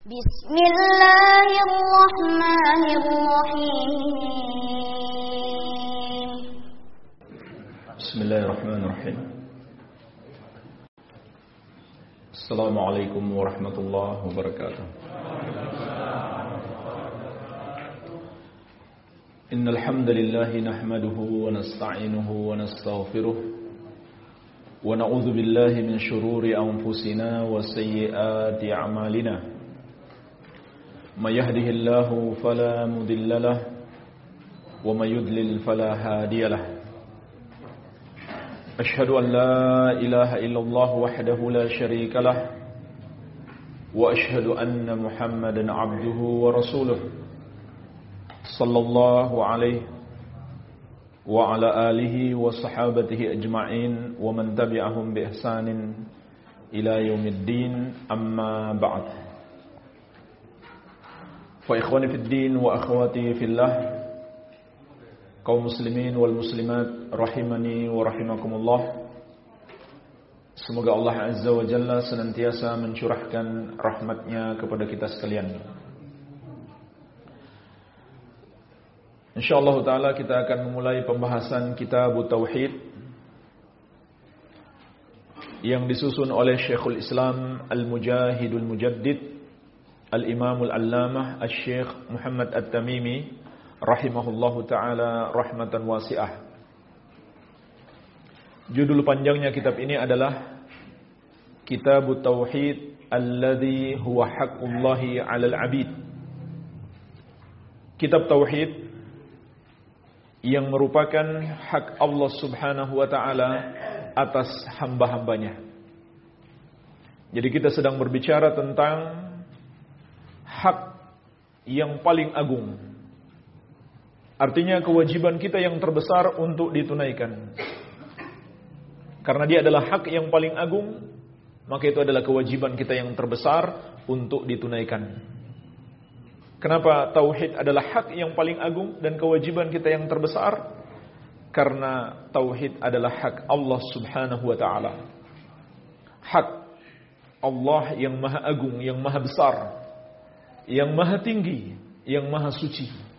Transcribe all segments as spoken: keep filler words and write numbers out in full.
Bismillahirrahmanirrahim. Bismillahirrahmanirrahim. Assalamualaikum warahmatullahi wabarakatuh. Innal hamdalillah nahmaduhu wa nasta'inuhu wa nastaghfiruh wa na'udzu billahi min shururi anfusina wa sayyiati a'malina. May yahdihillahu fala mudilla lahu wa may yudlil fala hadiya lahu. أشهد أن لا إله إلا الله وحده لا شريك له وأشهد أن محمدا عبده ورسوله صلى الله عليه وعلى آله وصحابته أجمعين ومن تبعهم بإحسان إلى يوم الدين أما بعد فإخواني في الدين وأخواتي في الله kaum muslimin wal muslimat rahimani wa rahimakumullah. Semoga Allah Azza wa Jalla senantiasa mencurahkan rahmatnya kepada kita sekalian. InsyaAllah ta'ala kita akan memulai pembahasan kitab Tauhid yang disusun oleh Syekhul Islam Al-Mujahidul Mujaddid Al-Imamul Allamah Al-Syekh Muhammad At-Tamimi rahimahullahu ta'ala rahmatan wasi'ah. Judul panjangnya kitab ini adalah Kitab Tauhid alladhi huwa haqqullahi 'alal 'abid. Kitab Tauhid yang merupakan hak Allah Subhanahu wa ta'ala atas hamba-hambanya. Jadi kita sedang berbicara tentang hak yang paling agung. Artinya kewajiban kita yang terbesar untuk ditunaikan. Karena dia adalah hak yang paling agung, maka itu adalah kewajiban kita yang terbesar untuk ditunaikan. Kenapa tauhid adalah hak yang paling agung dan kewajiban kita yang terbesar? Karena tauhid adalah hak Allah Subhanahu wa ta'ala. Hak Allah yang maha agung, yang maha besar, yang maha tinggi, yang maha suci.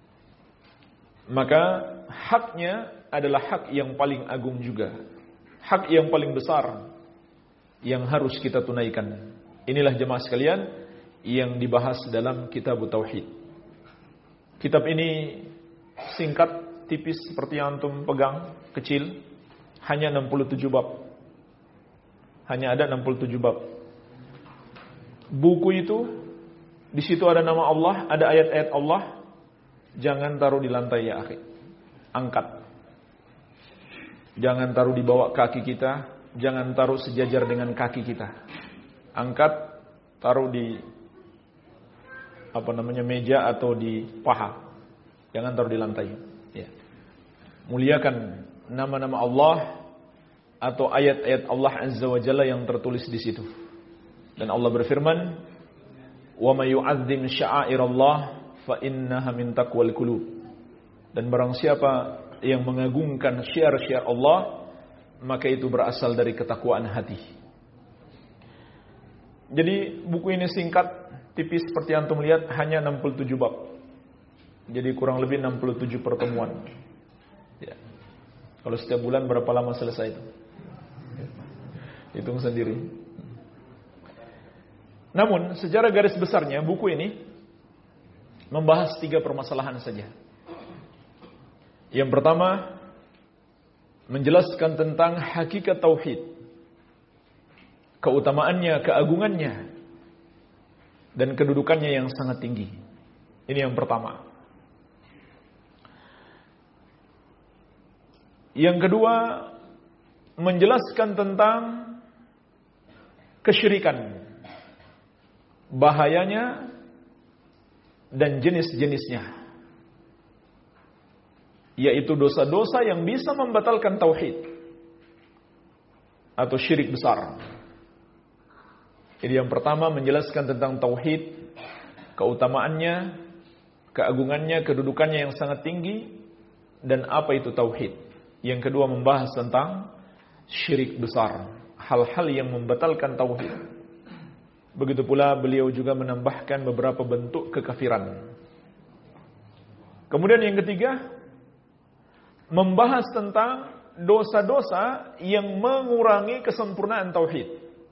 Maka haknya adalah hak yang paling agung juga, hak yang paling besar yang harus kita tunaikan. Inilah jemaah sekalian yang dibahas dalam kitab Tauhid. Kitab ini singkat, tipis seperti yang antum pegang, kecil, hanya enam puluh tujuh bab. Hanya ada enam puluh tujuh bab. Buku itu di situ ada nama Allah, ada ayat-ayat Allah. Jangan taruh di lantai ya akhi. Angkat. Jangan taruh di bawah kaki kita. Jangan taruh sejajar dengan kaki kita. Angkat, taruh di apa namanya meja atau di paha. Jangan taruh di lantai. Ya. Muliakan nama-nama Allah atau ayat-ayat Allah Azza wa Jalla yang tertulis di situ. Dan Allah berfirman, "Wa may yu'azzim sya'airallah fa innaha min taqwal qulub." Dan barang siapa yang mengagungkan syiar-syiar Allah, maka itu berasal dari ketakwaan hati. Jadi buku ini singkat, tipis seperti antum lihat, hanya enam puluh tujuh bab. Jadi kurang lebih enam puluh tujuh pertemuan. Ya. Kalau setiap bulan berapa lama selesai itu? Hitung sendiri. Namun secara garis besarnya buku ini membahas tiga permasalahan saja. Yang pertama, menjelaskan tentang hakikat tauhid, keutamaannya, keagungannya, dan kedudukannya yang sangat tinggi. Ini yang pertama. Yang kedua, menjelaskan tentang kesyirikan, bahayanya, dan jenis-jenisnya, yaitu dosa-dosa yang bisa membatalkan tauhid atau syirik besar. Jadi yang pertama menjelaskan tentang tauhid, keutamaannya, keagungannya, kedudukannya yang sangat tinggi, dan apa itu tauhid. Yang kedua membahas tentang syirik besar, hal-hal yang membatalkan tauhid. Begitu pula beliau juga menambahkan beberapa bentuk kekafiran. Kemudian yang ketiga, membahas tentang dosa-dosa yang mengurangi kesempurnaan tauhid,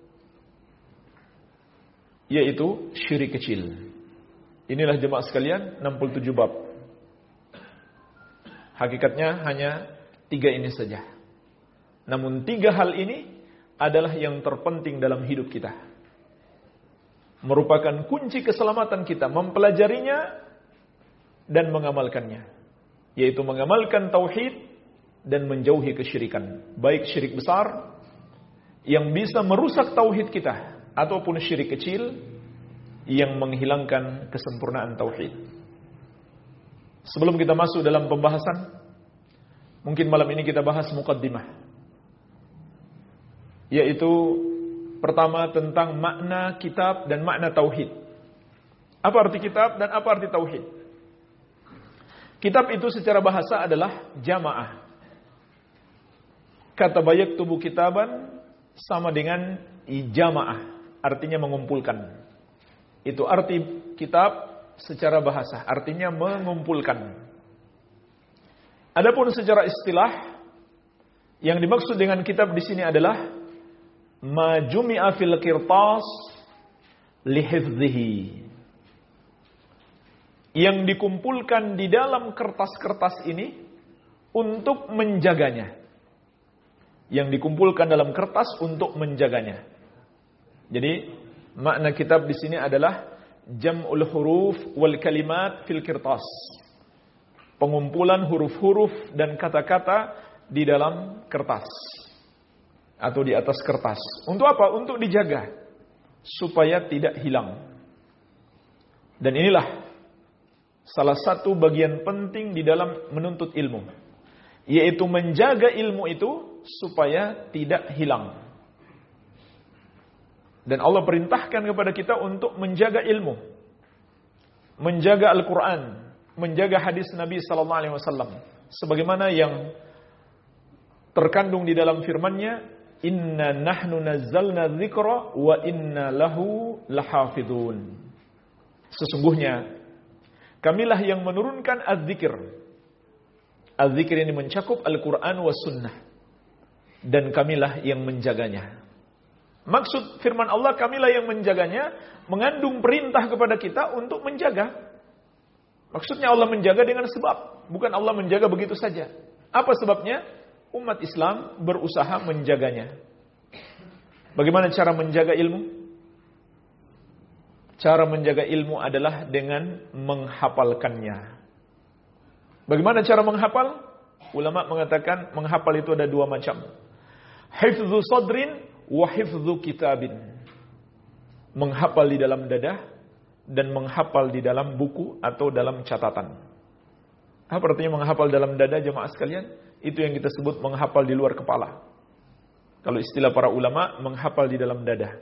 yaitu syirik kecil. Inilah jemaah sekalian enam puluh tujuh bab. Hakikatnya hanya tiga ini saja. Namun tiga hal ini adalah yang terpenting dalam hidup kita. Merupakan kunci keselamatan kita mempelajarinya dan mengamalkannya. Yaitu mengamalkan tauhid dan menjauhi kesyirikan. Baik syirik besar yang bisa merusak tauhid kita, ataupun syirik kecil yang menghilangkan kesempurnaan tauhid. Sebelum kita masuk dalam pembahasan, mungkin malam ini kita bahas muqaddimah, yaitu pertama tentang makna kitab dan makna tauhid. Apa arti kitab dan apa arti tauhid? Kitab itu secara bahasa adalah jamaah. Kata yaktubu kitaban sama dengan jamaah, artinya mengumpulkan. Itu arti kitab secara bahasa, artinya mengumpulkan. Adapun secara istilah, yang dimaksud dengan kitab di sini adalah ma jumi'a fil qirtas lihifdhihi. Yang dikumpulkan di dalam kertas-kertas ini untuk menjaganya. Yang dikumpulkan dalam kertas untuk menjaganya. Jadi makna kitab di sini adalah jam'ul huruf wal kalimat fil qirtas. Pengumpulan huruf-huruf dan kata-kata di dalam kertas atau di atas kertas. Untuk apa? Untuk dijaga supaya tidak hilang. Dan inilah salah satu bagian penting di dalam menuntut ilmu, yaitu menjaga ilmu itu supaya tidak hilang. Dan Allah perintahkan kepada kita untuk menjaga ilmu, menjaga Al-Quran, menjaga hadis Nabi sallallahu alaihi wasallam, sebagaimana yang terkandung di dalam firman-Nya, inna nahnu nazzalna dzikra wa inna lahu lahafidun. Sesungguhnya kamilah yang menurunkan az-zikr. Az-zikr ini mencakup Al-Quran wa sunnah, dan kamilah yang menjaganya. Maksud firman Allah, kamilah yang menjaganya, mengandung perintah kepada kita untuk menjaga. Maksudnya Allah menjaga dengan sebab, bukan Allah menjaga begitu saja. Apa sebabnya? Umat Islam berusaha menjaganya. Bagaimana cara menjaga ilmu? Cara menjaga ilmu adalah dengan menghafalkannya. Bagaimana cara menghafal? Ulama mengatakan menghafal itu ada dua macam. Hifdzu sadrin wa hifdzu kitabin. Menghafal di dalam dada dan menghafal di dalam buku atau dalam catatan. Apa artinya menghafal dalam dada, jemaah sekalian? Itu yang kita sebut menghafal di luar kepala. Kalau istilah para ulama, menghafal di dalam dada.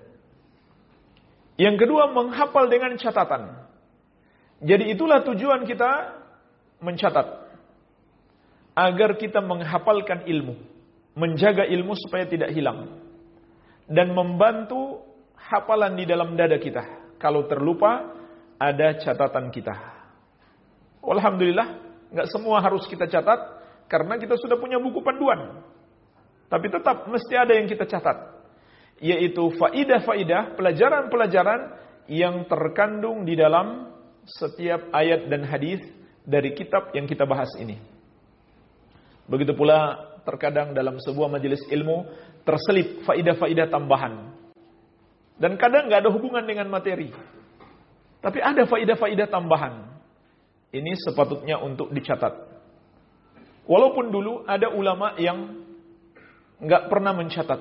Yang kedua, menghafal dengan catatan. Jadi itulah tujuan kita mencatat, agar kita menghafalkan ilmu, menjaga ilmu supaya tidak hilang, dan membantu hafalan di dalam dada kita. Kalau terlupa, ada catatan kita. Alhamdulillah, nggak semua harus kita catat, karena kita sudah punya buku panduan. Tapi tetap mesti ada yang kita catat, yaitu faidah-faidah, pelajaran-pelajaran yang terkandung di dalam setiap ayat dan hadis dari kitab yang kita bahas ini. Begitu pula terkadang dalam sebuah majelis ilmu terselip faidah-faidah tambahan. Dan kadang nggak ada hubungan dengan materi, tapi ada faidah-faidah tambahan. Ini sepatutnya untuk dicatat. Walaupun dulu ada ulama yang nggak pernah mencatat.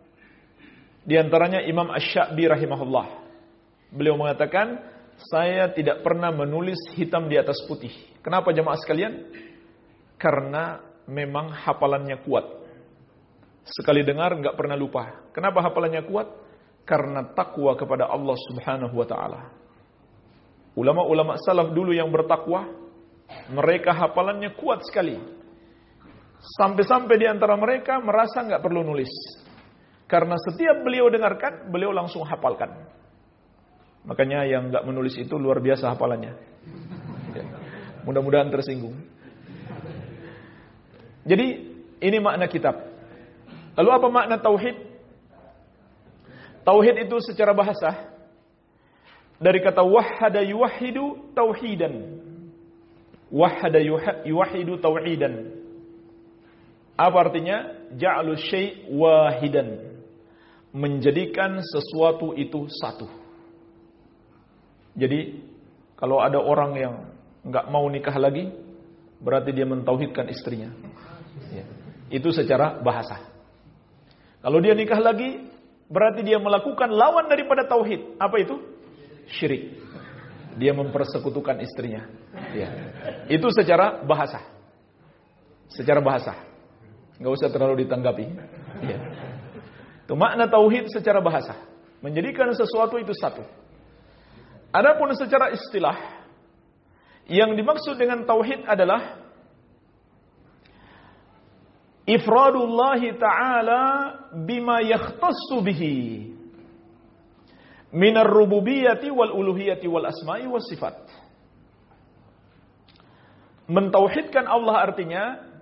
Di antaranya Imam Asy-Sya'bi rahimahullah. Beliau mengatakan, saya tidak pernah menulis hitam di atas putih. Kenapa jemaah sekalian? Karena memang hafalannya kuat. Sekali dengar nggak pernah lupa. Kenapa hafalannya kuat? Karena takwa kepada Allah Subhanahu wa taala. Ulama-ulama salaf dulu yang bertakwa, mereka hafalannya kuat sekali. Sampai-sampai di antara mereka merasa nggak perlu nulis. Karena setiap beliau dengarkan, beliau langsung hafalkan. Makanya yang nggak menulis itu luar biasa hafalannya. Ya. Mudah-mudahan tersinggung. Jadi ini makna kitab. Lalu apa makna tauhid? Tauhid itu secara bahasa dari kata wahhada yuwahhidu tauhidan. Wahhada yuwahhidu tauhidan. Apa artinya? Ja'alu syai' wahidan. Menjadikan sesuatu itu satu. Jadi kalau ada orang yang enggak mau nikah lagi, berarti dia mentauhidkan istrinya. Ya. Itu secara bahasa. Kalau dia nikah lagi, berarti dia melakukan lawan daripada tauhid. Apa itu? Syirik. Dia mempersekutukan istrinya. Ya. Itu secara bahasa. Secara bahasa. Enggak usah terlalu ditanggapi. Ya. Itu makna tauhid secara bahasa. Menjadikan sesuatu itu satu. Adapun secara istilah, yang dimaksud dengan tauhid adalah ifradullahi ta'ala bima yakhtassu bihi minar rububiyyati wal uluhiyyati wal asma'i was sifat. Mentauhidkan Allah artinya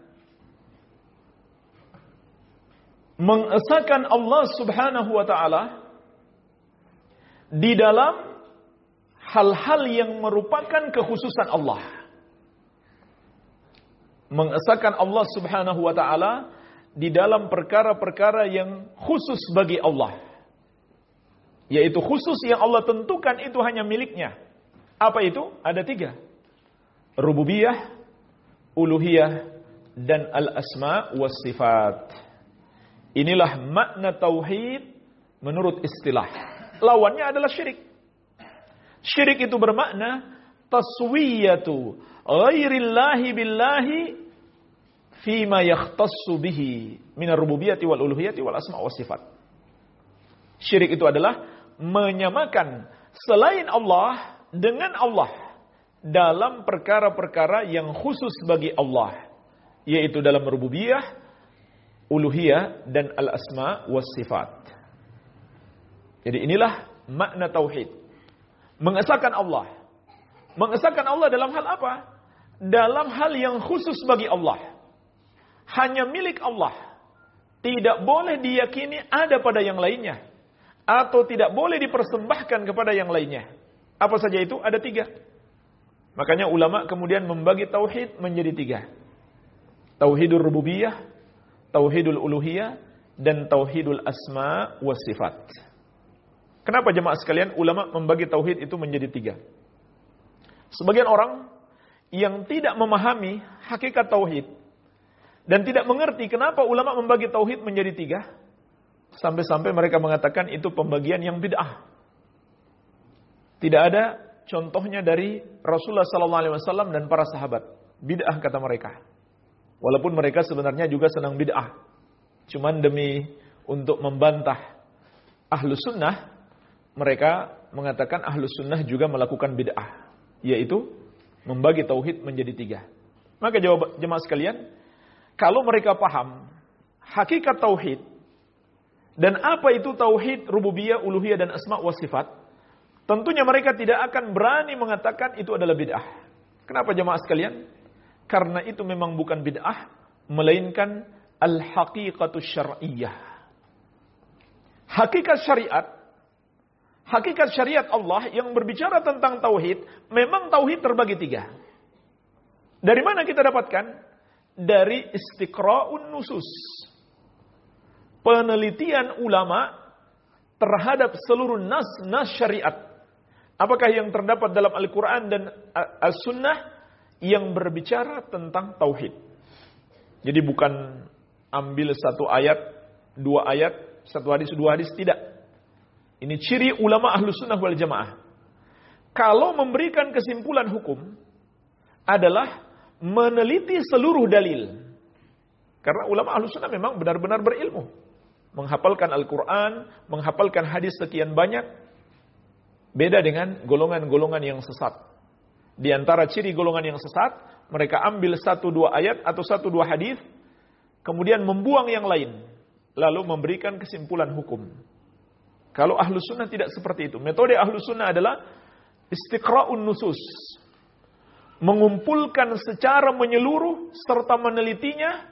mengesahkan Allah Subhanahu wa ta'ala di dalam hal-hal yang merupakan kekhususan Allah. Mengesahkan Allah Subhanahu wa ta'ala di dalam perkara-perkara yang khusus bagi Allah. Yaitu khusus yang Allah tentukan itu hanya miliknya. Apa itu? Ada tiga. Rububiyah, uluhiyah, dan al-asma was sifat. Inilah makna tauhid menurut istilah. Lawannya adalah syirik. Syirik itu bermakna taswiyatu ghairillahi billahi fima yakhtassu bihi minar rububiyyati wal uluhiyyati wal asma' was sifat. Syirik itu adalah menyamakan selain Allah dengan Allah dalam perkara-perkara yang khusus bagi Allah, yaitu dalam rububiyah, uluhiyah, dan al-asma' was sifat. Jadi inilah makna tauhid. Mengesahkan Allah. Mengesahkan Allah dalam hal apa? Dalam hal yang khusus bagi Allah. Hanya milik Allah. Tidak boleh diyakini ada pada yang lainnya. Atau tidak boleh dipersembahkan kepada yang lainnya. Apa saja itu? Ada tiga. Makanya ulama kemudian membagi tauhid menjadi tiga. Tauhidul rububiyah, tauhidul uluhiyah, dan tauhidul asma was sifat. Kenapa jemaah sekalian ulama membagi tauhid itu menjadi tiga? Sebagian orang yang tidak memahami hakikat tauhid dan tidak mengerti kenapa ulama membagi tauhid menjadi tiga, sampai-sampai mereka mengatakan itu pembagian yang bid'ah. Tidak ada contohnya dari Rasulullah sallallahu alaihi wasallam dan para sahabat. Bid'ah kata mereka. Walaupun mereka sebenarnya juga senang bid'ah. Cuman demi untuk membantah Ahlus Sunnah, mereka mengatakan Ahlus Sunnah juga melakukan bid'ah, yaitu membagi tauhid menjadi tiga. Maka jawab jemaah sekalian, kalau mereka paham hakikat tauhid dan apa itu tauhid rububiyah, uluhiyah, dan asma wa sifat, tentunya mereka tidak akan berani mengatakan itu adalah bid'ah. Kenapa jemaah sekalian? Karena itu memang bukan bid'ah, melainkan al-haqiqatus syar'iyyah. Hakikat syariat, hakikat syariat Allah yang berbicara tentang tauhid, memang tauhid terbagi tiga. Dari mana kita dapatkan? Dari istiqra'un nusus. Penelitian ulama terhadap seluruh nas-nas syariat. Apakah yang terdapat dalam Al-Quran dan As-Sunnah yang berbicara tentang tauhid. Jadi bukan ambil satu ayat, dua ayat, satu hadis, dua hadis, tidak. Ini ciri ulama Ahlus Sunnah wal Jamaah. Kalau memberikan kesimpulan hukum adalah meneliti seluruh dalil. Karena ulama Ahlus Sunnah memang benar-benar berilmu. Menghafalkan Al-Quran, menghafalkan hadis sekian banyak. Beda dengan golongan-golongan yang sesat. Di antara ciri golongan yang sesat, mereka ambil satu dua ayat atau satu dua hadis, kemudian membuang yang lain, lalu memberikan kesimpulan hukum. Kalau Ahlus Sunnah tidak seperti itu. Metode Ahlus Sunnah adalah istiqra'un nusus. Mengumpulkan secara menyeluruh serta menelitinya,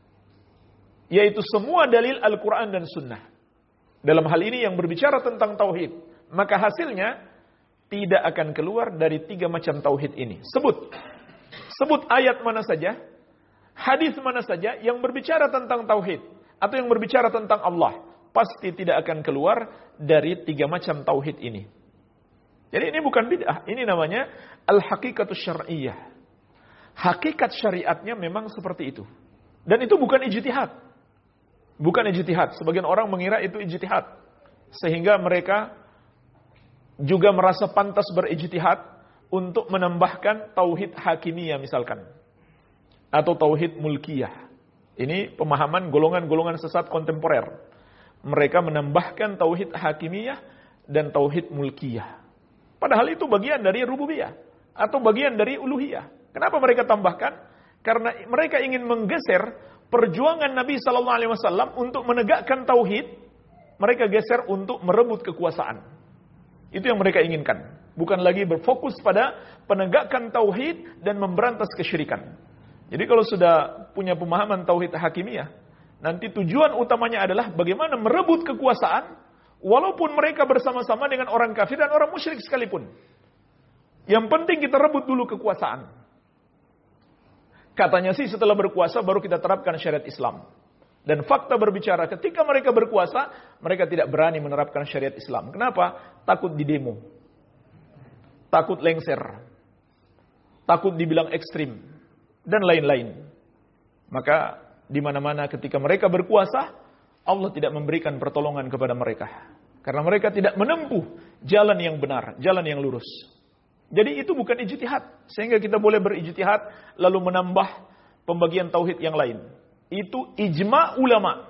yaitu semua dalil Al-Quran dan Sunnah. Dalam hal ini yang berbicara tentang tauhid, maka hasilnya tidak akan keluar dari tiga macam tauhid ini. Sebut. Sebut ayat mana saja, hadis mana saja yang berbicara tentang tauhid atau yang berbicara tentang Allah, pasti tidak akan keluar dari tiga macam tauhid ini. Jadi ini bukan bid'ah, ini namanya al-haqiqatus syar'iyyah. Hakikat syariatnya memang seperti itu. Dan itu bukan ijtihad. Bukan ijtihad. Sebagian orang mengira itu ijtihad. Sehingga mereka juga merasa pantas berijtihad untuk menambahkan tauhid hakimiyah misalkan. Atau tauhid mulkiyah. Ini pemahaman golongan-golongan sesat kontemporer. Mereka menambahkan tauhid hakimiyah dan tauhid mulkiyah. Padahal itu bagian dari rububiyah atau bagian dari uluhiyah. Kenapa mereka tambahkan? Karena mereka ingin menggeser perjuangan Nabi sallallahu alaihi wasallam untuk menegakkan tauhid, mereka geser untuk merebut kekuasaan. Itu yang mereka inginkan. Bukan lagi berfokus pada penegakan tauhid dan memberantas kesyirikan. Jadi kalau sudah punya pemahaman tauhid hakimiyah, nanti tujuan utamanya adalah bagaimana merebut kekuasaan, walaupun mereka bersama-sama dengan orang kafir dan orang musyrik sekalipun. Yang penting kita rebut dulu kekuasaan. Katanya sih setelah berkuasa baru kita terapkan syariat Islam. Dan fakta berbicara ketika mereka berkuasa, mereka tidak berani menerapkan syariat Islam. Kenapa? Takut didemo. Takut lengser. Takut dibilang ekstrim. Dan lain-lain. Maka di mana-mana ketika mereka berkuasa, Allah tidak memberikan pertolongan kepada mereka. Karena mereka tidak menempuh jalan yang benar, jalan yang lurus. Jadi itu bukan ijtihad. Sehingga kita boleh berijtihad lalu menambah pembagian tauhid yang lain. Itu ijma' ulama.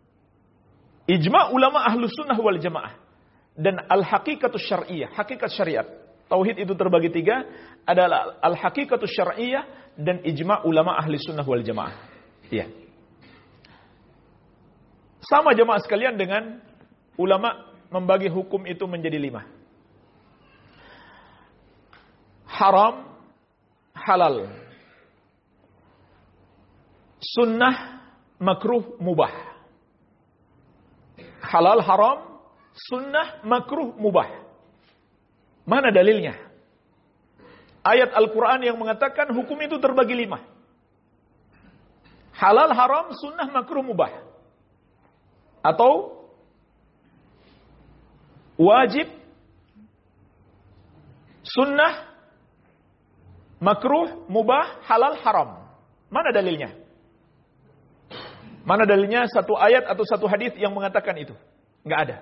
Ijma' ulama Ahlus Sunnah wal Jamaah. Dan al-haqiqatus syar'iyyah, hakikat syariat. Tauhid itu terbagi tiga, adalah al-haqiqatus syar'iyyah dan ijma' ulama Ahli Sunnah wal Jamaah. Iya. Sama jamaah sekalian dengan ulama membagi hukum itu menjadi lima. Haram, halal. Sunnah, makruh, mubah. Halal, haram, sunnah, makruh, mubah. Mana dalilnya? Ayat Al-Quran yang mengatakan hukum itu terbagi lima. Halal, haram, sunnah, makruh, mubah. Atau wajib, sunnah, makruh, mubah, halal, haram. Mana dalilnya? Mana dalilnya satu ayat atau satu hadis yang mengatakan itu? Enggak ada.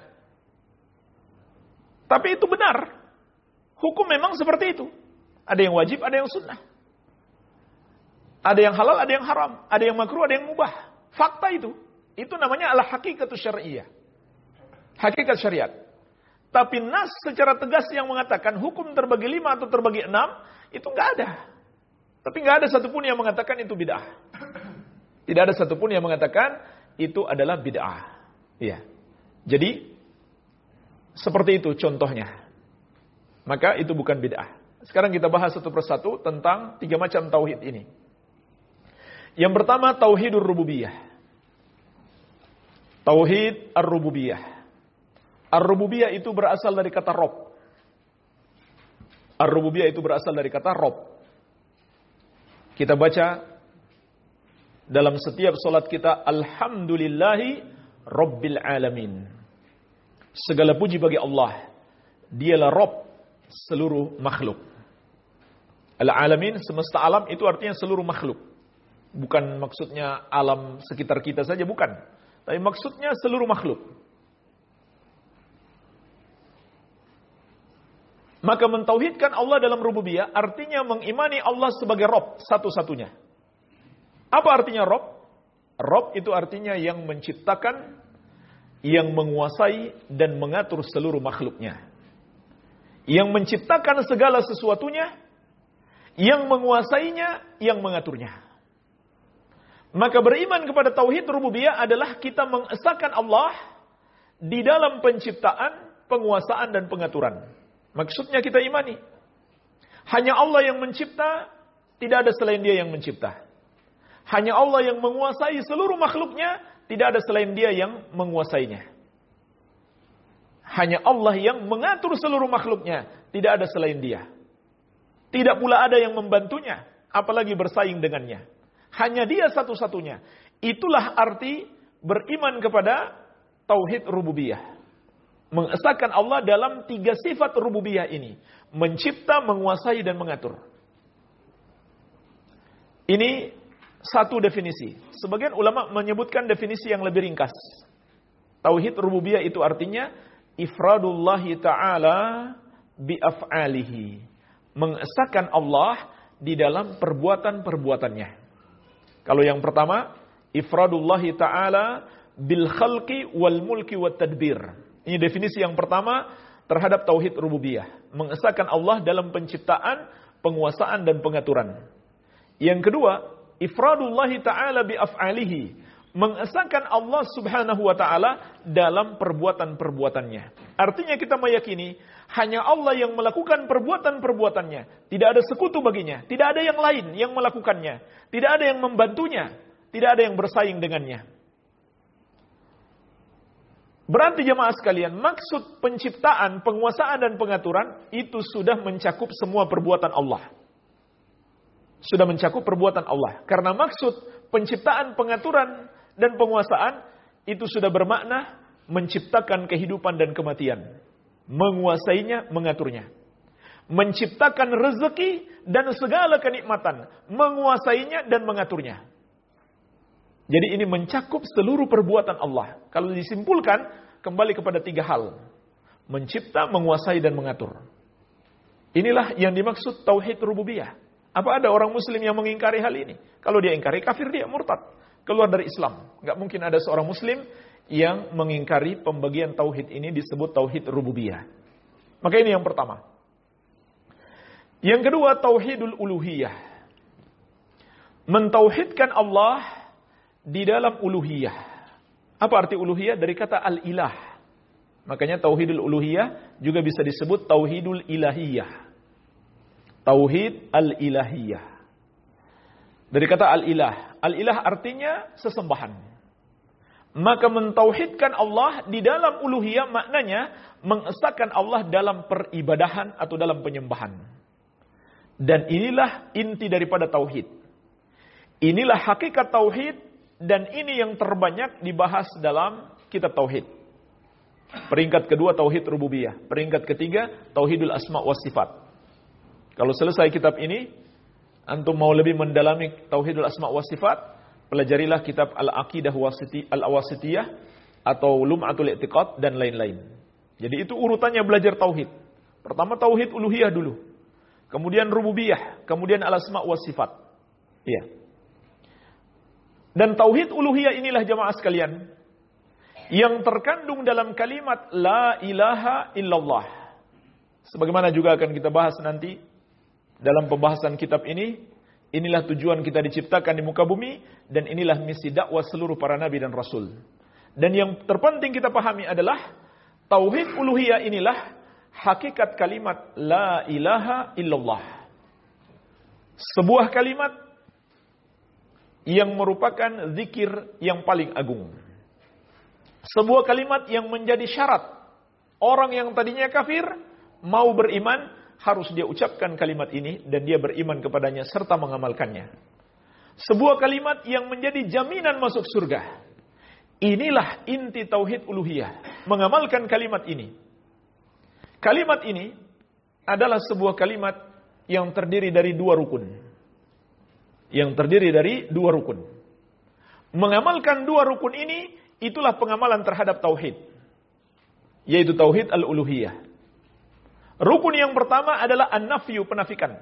Tapi itu benar. Hukum memang seperti itu. Ada yang wajib, ada yang sunnah. Ada yang halal, ada yang haram. Ada yang makruh, ada yang mubah. Fakta itu. Itu namanya al-haqiqatus syar'iyyah. Hakikat syariat. Tapi nas secara tegas yang mengatakan hukum terbagi lima atau terbagi enam, itu enggak ada. Tapi enggak ada satupun yang mengatakan itu bid'ah. Tidak ada satupun yang mengatakan itu adalah bid'ah. Iya. Jadi, seperti itu contohnya. Maka itu bukan bid'ah. Sekarang kita bahas satu persatu tentang tiga macam tauhid ini. Yang pertama, tauhidur rububiyah. Tauhid ar-rububiyah. Ar-rububiyah itu berasal dari kata Rob. Ar-rububiyah itu berasal dari kata Rob. Kita baca dalam setiap solat kita, Alhamdulillahi Rabbil Alamin. Segala puji bagi Allah. Dialah Rob seluruh makhluk. Al-Alamin, semesta alam, itu artinya seluruh makhluk. Bukan maksudnya alam sekitar kita saja, bukan. Tapi maksudnya seluruh makhluk. Maka mentauhidkan Allah dalam rububiyah artinya mengimani Allah sebagai Rob satu-satunya. Apa artinya Rob? Rob itu artinya yang menciptakan, yang menguasai dan mengatur seluruh makhluknya. Yang menciptakan segala sesuatunya, yang menguasainya, yang mengaturnya. Maka beriman kepada tauhid rububiyah adalah kita mengesahkan Allah di dalam penciptaan, penguasaan, dan pengaturan. Maksudnya kita imani. Hanya Allah yang mencipta, tidak ada selain Dia yang mencipta. Hanya Allah yang menguasai seluruh makhluknya, tidak ada selain Dia yang menguasainya. Hanya Allah yang mengatur seluruh makhluknya, tidak ada selain Dia. Tidak pula ada yang membantunya, apalagi bersaing dengannya. Hanya Dia satu-satunya. Itulah arti beriman kepada tauhid rububiyah. Mengesahkan Allah dalam tiga sifat rububiyah ini. Mencipta, menguasai, dan mengatur. Ini satu definisi. Sebagian ulama menyebutkan definisi yang lebih ringkas. Tauhid rububiyah itu artinya ifradullahi ta'ala bi'af'alihi. Mengesahkan Allah di dalam perbuatan-perbuatannya. Kalau yang pertama, ifradullahi ta'ala bil khalqi wal mulki wat tadbir. Ini definisi yang pertama terhadap tauhid rububiyah. Mengesahkan Allah dalam penciptaan, penguasaan, dan pengaturan. Yang kedua, ifradullahi ta'ala bi af'alihi. Mengesahkan Allah subhanahu wa ta'ala dalam perbuatan-perbuatannya. Artinya kita meyakini hanya Allah yang melakukan perbuatan-perbuatannya. Tidak ada sekutu baginya. Tidak ada yang lain yang melakukannya. Tidak ada yang membantunya. Tidak ada yang bersaing dengannya. Berarti jemaah sekalian, maksud penciptaan, penguasaan, dan pengaturan itu sudah mencakup semua perbuatan Allah. Sudah mencakup perbuatan Allah. Karena maksud penciptaan, pengaturan, dan penguasaan itu sudah bermakna menciptakan kehidupan dan kematian. Menguasainya, mengaturnya. Menciptakan rezeki dan segala kenikmatan. Menguasainya dan mengaturnya. Jadi ini mencakup seluruh perbuatan Allah. Kalau disimpulkan, kembali kepada tiga hal. Mencipta, menguasai, dan mengatur. Inilah yang dimaksud tauhid rububiyah. Apa ada orang muslim yang mengingkari hal ini? Kalau dia ingkari, kafir dia, murtad. Keluar dari Islam. Gak mungkin ada seorang muslim yang mengingkari pembagian tauhid ini disebut tauhid rububiyah. Maka ini yang pertama. Yang kedua, tauhidul uluhiyah. Mentauhidkan Allah di dalam uluhiyah. Apa arti uluhiyah? Dari kata al-ilah. Makanya tauhidul uluhiyah juga bisa disebut tauhidul ilahiyah. Tauhid al-ilahiyah. Dari kata al-ilah. Al-ilah artinya sesembahan. Maka mentauhidkan Allah di dalam uluhiyah maknanya mengesahkan Allah dalam peribadahan atau dalam penyembahan. Dan inilah inti daripada tauhid. Inilah hakikat tauhid dan ini yang terbanyak dibahas dalam kitab tauhid. Peringkat kedua tauhid rububiyah, peringkat ketiga tauhidul asma wa sifat. Kalau selesai kitab ini, antum mau lebih mendalami tauhidul asma wa sifat, pelajarilah kitab Al-Aqidah Al-Awasitiyah atau Lum'atul I'tiqad dan lain-lain. Jadi itu urutannya belajar tauhid. Pertama tauhid uluhiyah dulu. Kemudian rububiyah, kemudian al-asma wa sifat. Iya. Dan tauhid uluhiyah inilah jamaah sekalian yang terkandung dalam kalimat la ilaha illallah. Sebagaimana juga akan kita bahas nanti dalam pembahasan kitab ini, inilah tujuan kita diciptakan di muka bumi dan inilah misi dakwah seluruh para nabi dan rasul. Dan yang terpenting kita pahami adalah tauhid uluhiyah inilah hakikat kalimat la ilaha illallah. Sebuah kalimat yang merupakan zikir yang paling agung. Sebuah kalimat yang menjadi syarat orang yang tadinya kafir mau beriman, harus dia ucapkan kalimat ini dan dia beriman kepadanya serta mengamalkannya. Sebuah kalimat yang menjadi jaminan masuk surga. Inilah inti tauhid uluhiyah, mengamalkan kalimat ini. Kalimat ini adalah sebuah kalimat yang terdiri dari dua rukun. Yang terdiri dari dua rukun. Mengamalkan dua rukun ini, itulah pengamalan terhadap tauhid. Yaitu tauhid al-uluhiyah. Rukun yang pertama adalah an-nafyu, penafikan.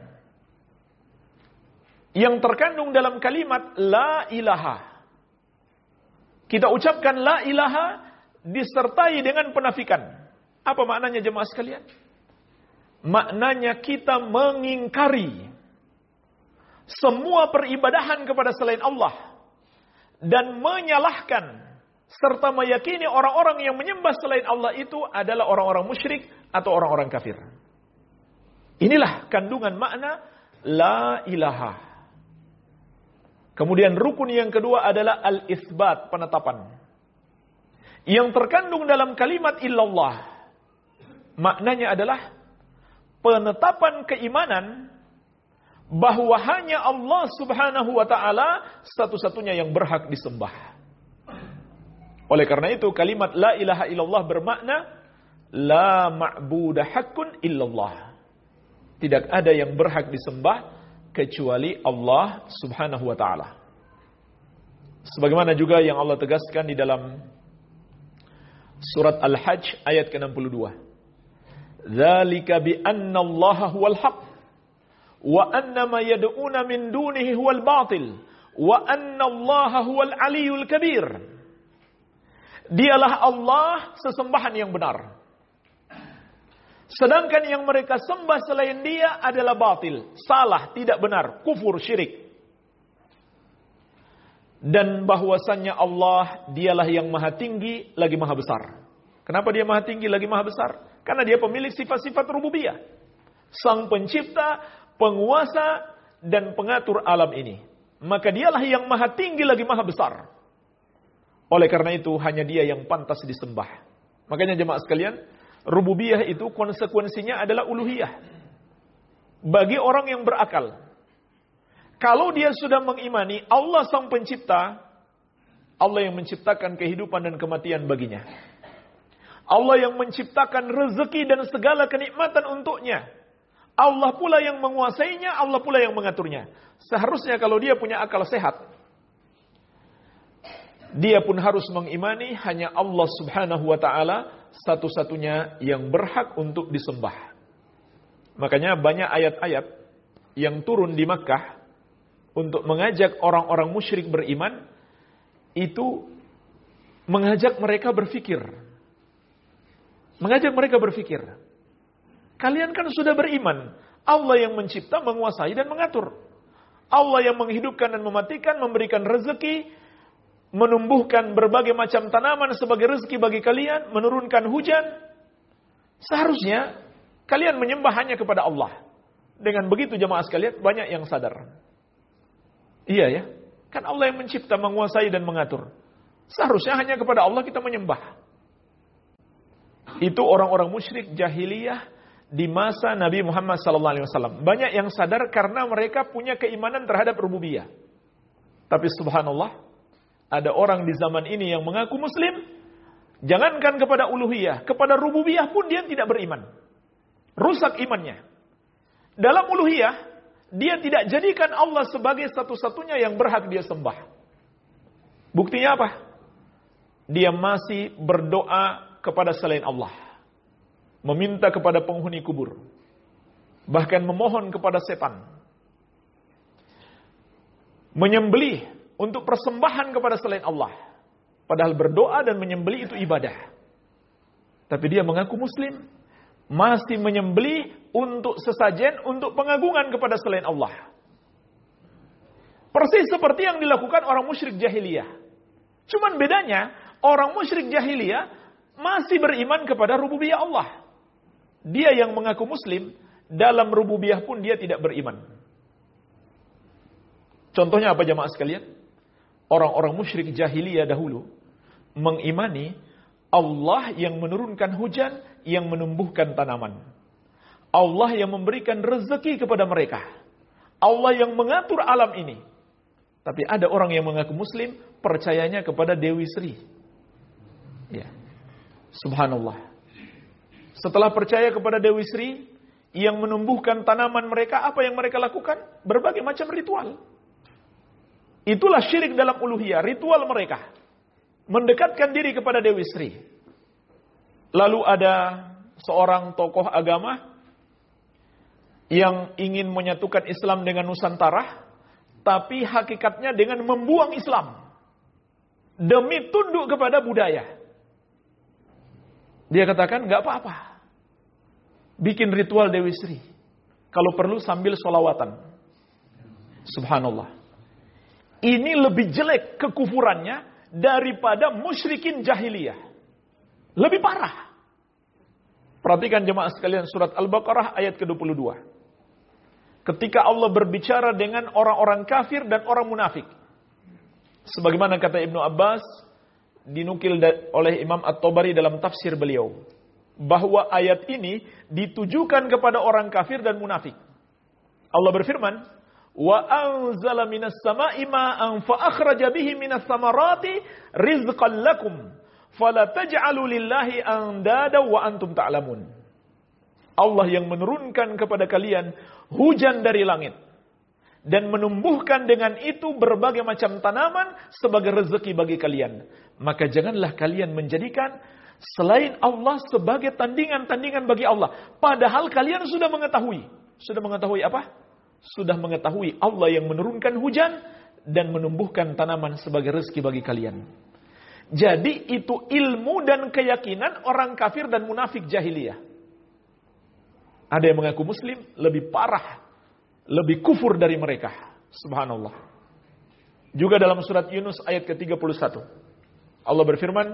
Yang terkandung dalam kalimat la ilaha. Kita ucapkan la ilaha disertai dengan penafikan. Apa maknanya jemaah sekalian? Maknanya kita mengingkari semua peribadahan kepada selain Allah dan menyalahkan serta meyakini orang-orang yang menyembah selain Allah itu adalah orang-orang musyrik atau orang-orang kafir. Inilah kandungan makna la ilaha. Kemudian rukun yang kedua adalah al-isbat, penetapan. Yang terkandung dalam kalimat illallah, maknanya adalah penetapan keimanan bahwa hanya Allah Subhanahu wa taala satu-satunya yang berhak disembah. Oleh karena itu kalimat la ilaha illallah bermakna la ma'budah haqqun illallah. Tidak ada yang berhak disembah kecuali Allah Subhanahu wa taala. Sebagaimana juga yang Allah tegaskan di dalam surat Al-Hajj ayat ke enam puluh dua. Dzalika bi anna Allaha huwal haqq wa anna ma yad'una min dunihi huwal batil wa anna Allaha huwal aliyyul kabir. Dialah Allah sesembahan yang benar. Sedangkan yang mereka sembah selain Dia adalah batil, salah, tidak benar, kufur, syirik. Dan bahwasannya Allah dialah yang maha tinggi lagi maha besar. Kenapa Dia maha tinggi lagi maha besar? Karena Dia pemilik sifat-sifat rububiyah. Sang pencipta, penguasa, dan pengatur alam ini. Maka Dialah yang maha tinggi lagi maha besar. Oleh karena itu hanya Dia yang pantas disembah. Makanya jemaah sekalian, rububiyah itu konsekuensinya adalah uluhiyah. Bagi orang yang berakal. Kalau dia sudah mengimani Allah sang pencipta, Allah yang menciptakan kehidupan dan kematian baginya. Allah yang menciptakan rezeki dan segala kenikmatan untuknya. Allah pula yang menguasainya, Allah pula yang mengaturnya. Seharusnya kalau dia punya akal sehat, dia pun harus mengimani hanya Allah Subhanahu wa taala satu-satunya yang berhak untuk disembah. Makanya banyak ayat-ayat yang turun di Makkah untuk mengajak orang-orang musyrik beriman, itu mengajak mereka berfikir. Mengajak mereka berfikir. Kalian kan sudah beriman, Allah yang mencipta, menguasai dan mengatur. Allah yang menghidupkan dan mematikan, memberikan rezeki, menumbuhkan berbagai macam tanaman sebagai rezeki bagi kalian, menurunkan hujan. Seharusnya kalian menyembah hanya kepada Allah. Dengan begitu jemaah sekalian, banyak yang sadar. Iya ya, kan Allah yang mencipta, menguasai dan mengatur. Seharusnya hanya kepada Allah kita menyembah. Itu orang-orang musyrik jahiliyah di masa Nabi Muhammad sallallahu alaihi wasallam. Banyak yang sadar karena mereka punya keimanan terhadap rububiyah. Tapi subhanallah, ada orang di zaman ini yang mengaku muslim, jangankan kepada uluhiyah, kepada rububiyah pun dia tidak beriman. Rusak imannya. Dalam uluhiyah, dia tidak jadikan Allah sebagai satu-satunya yang berhak dia sembah. Buktinya apa? Dia masih berdoa kepada selain Allah. Meminta kepada penghuni kubur. Bahkan memohon kepada setan. Menyembelih untuk persembahan kepada selain Allah. Padahal berdoa dan menyembelih itu ibadah. Tapi dia mengaku muslim. Masih menyembelih untuk sesajen, untuk pengagungan kepada selain Allah. Persis seperti yang dilakukan orang musyrik jahiliyah. Cuman bedanya, orang musyrik jahiliyah masih beriman kepada rububiyah Allah. Dia yang mengaku muslim, dalam rububiyah pun dia tidak beriman. Contohnya apa jamaah sekalian? Orang-orang musyrik jahiliyah dahulu mengimani Allah yang menurunkan hujan, yang menumbuhkan tanaman. Allah yang memberikan rezeki kepada mereka. Allah yang mengatur alam ini. Tapi ada orang yang mengaku muslim, percayanya kepada Dewi Sri. Ya. Subhanallah. Setelah percaya kepada Dewi Sri, yang menumbuhkan tanaman mereka, apa yang mereka lakukan? Berbagai macam ritual. Itulah syirik dalam uluhiyah, ritual mereka. Mendekatkan diri kepada Dewi Sri. Lalu ada seorang tokoh agama yang ingin menyatukan Islam dengan Nusantara, tapi hakikatnya dengan membuang Islam. Demi tunduk kepada budaya. Dia katakan, gak apa-apa. Bikin ritual Dewi Sri. Kalau perlu sambil sholawatan. Subhanallah. Ini lebih jelek kekufurannya daripada musyrikin jahiliyah. Lebih parah. Perhatikan jemaah sekalian surat Al-Baqarah ayat ke dua puluh dua. Ketika Allah berbicara dengan orang-orang kafir dan orang munafik. Sebagaimana kata Ibnu Abbas, dinukil oleh Imam At-Tabari dalam tafsir beliau, bahwa ayat ini ditujukan kepada orang kafir dan munafik. Allah berfirman, wa anzala minas sama'i ma'an fa akhraja bihi minas samarati rizqan lakum fala taj'alu lillahi andada wa antum ta'lamun. Allah yang menurunkan kepada kalian hujan dari langit dan menumbuhkan dengan itu berbagai macam tanaman sebagai rezeki bagi kalian. Maka janganlah kalian menjadikan selain Allah sebagai tandingan-tandingan bagi Allah. Padahal kalian sudah mengetahui. Sudah mengetahui apa? Sudah mengetahui Allah yang menurunkan hujan dan menumbuhkan tanaman sebagai rezeki bagi kalian. Jadi itu ilmu dan keyakinan orang kafir dan munafik jahiliyah. Ada yang mengaku muslim lebih parah, lebih kufur dari mereka. Subhanallah. Juga dalam surat Yunus ayat ke tiga puluh satu. Allah berfirman,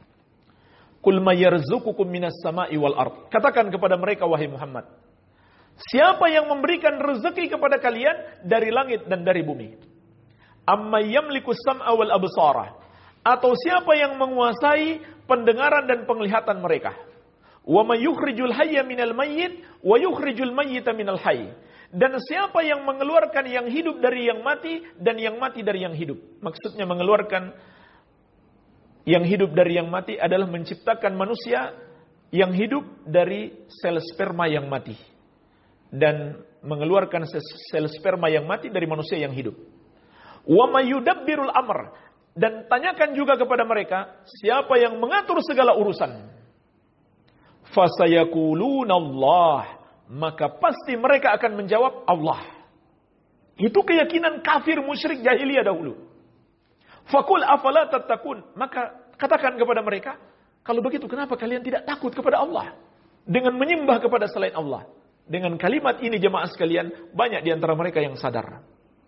"Qul may yarzuqukum minas sama'i wal ard." Katakan kepada mereka wahai Muhammad, siapa yang memberikan rezeki kepada kalian dari langit dan dari bumi? Amma yamliku sam'a wal absara. Atau siapa yang menguasai pendengaran dan penglihatan mereka? Wa may yukhrijul hayya minal mayyit wa yukhrijul mayyita minal hayy. Dan siapa yang mengeluarkan yang hidup dari yang mati dan yang mati dari yang hidup? Maksudnya mengeluarkan yang hidup dari yang mati adalah menciptakan manusia yang hidup dari sel sperma yang mati. Dan mengeluarkan sel sperma yang mati dari manusia yang hidup. Wa may yudabbirul amr. Dan tanyakan juga kepada mereka, siapa yang mengatur segala urusan? Fasayaquluna Allah. Maka pasti mereka akan menjawab Allah. Itu keyakinan kafir musyrik jahiliyah dahulu. Faqul afala tattaqun. Maka katakan kepada mereka, kalau begitu kenapa kalian tidak takut kepada Allah dengan menyembah kepada selain Allah? Dengan kalimat ini jemaah sekalian, banyak di antara mereka yang sadar.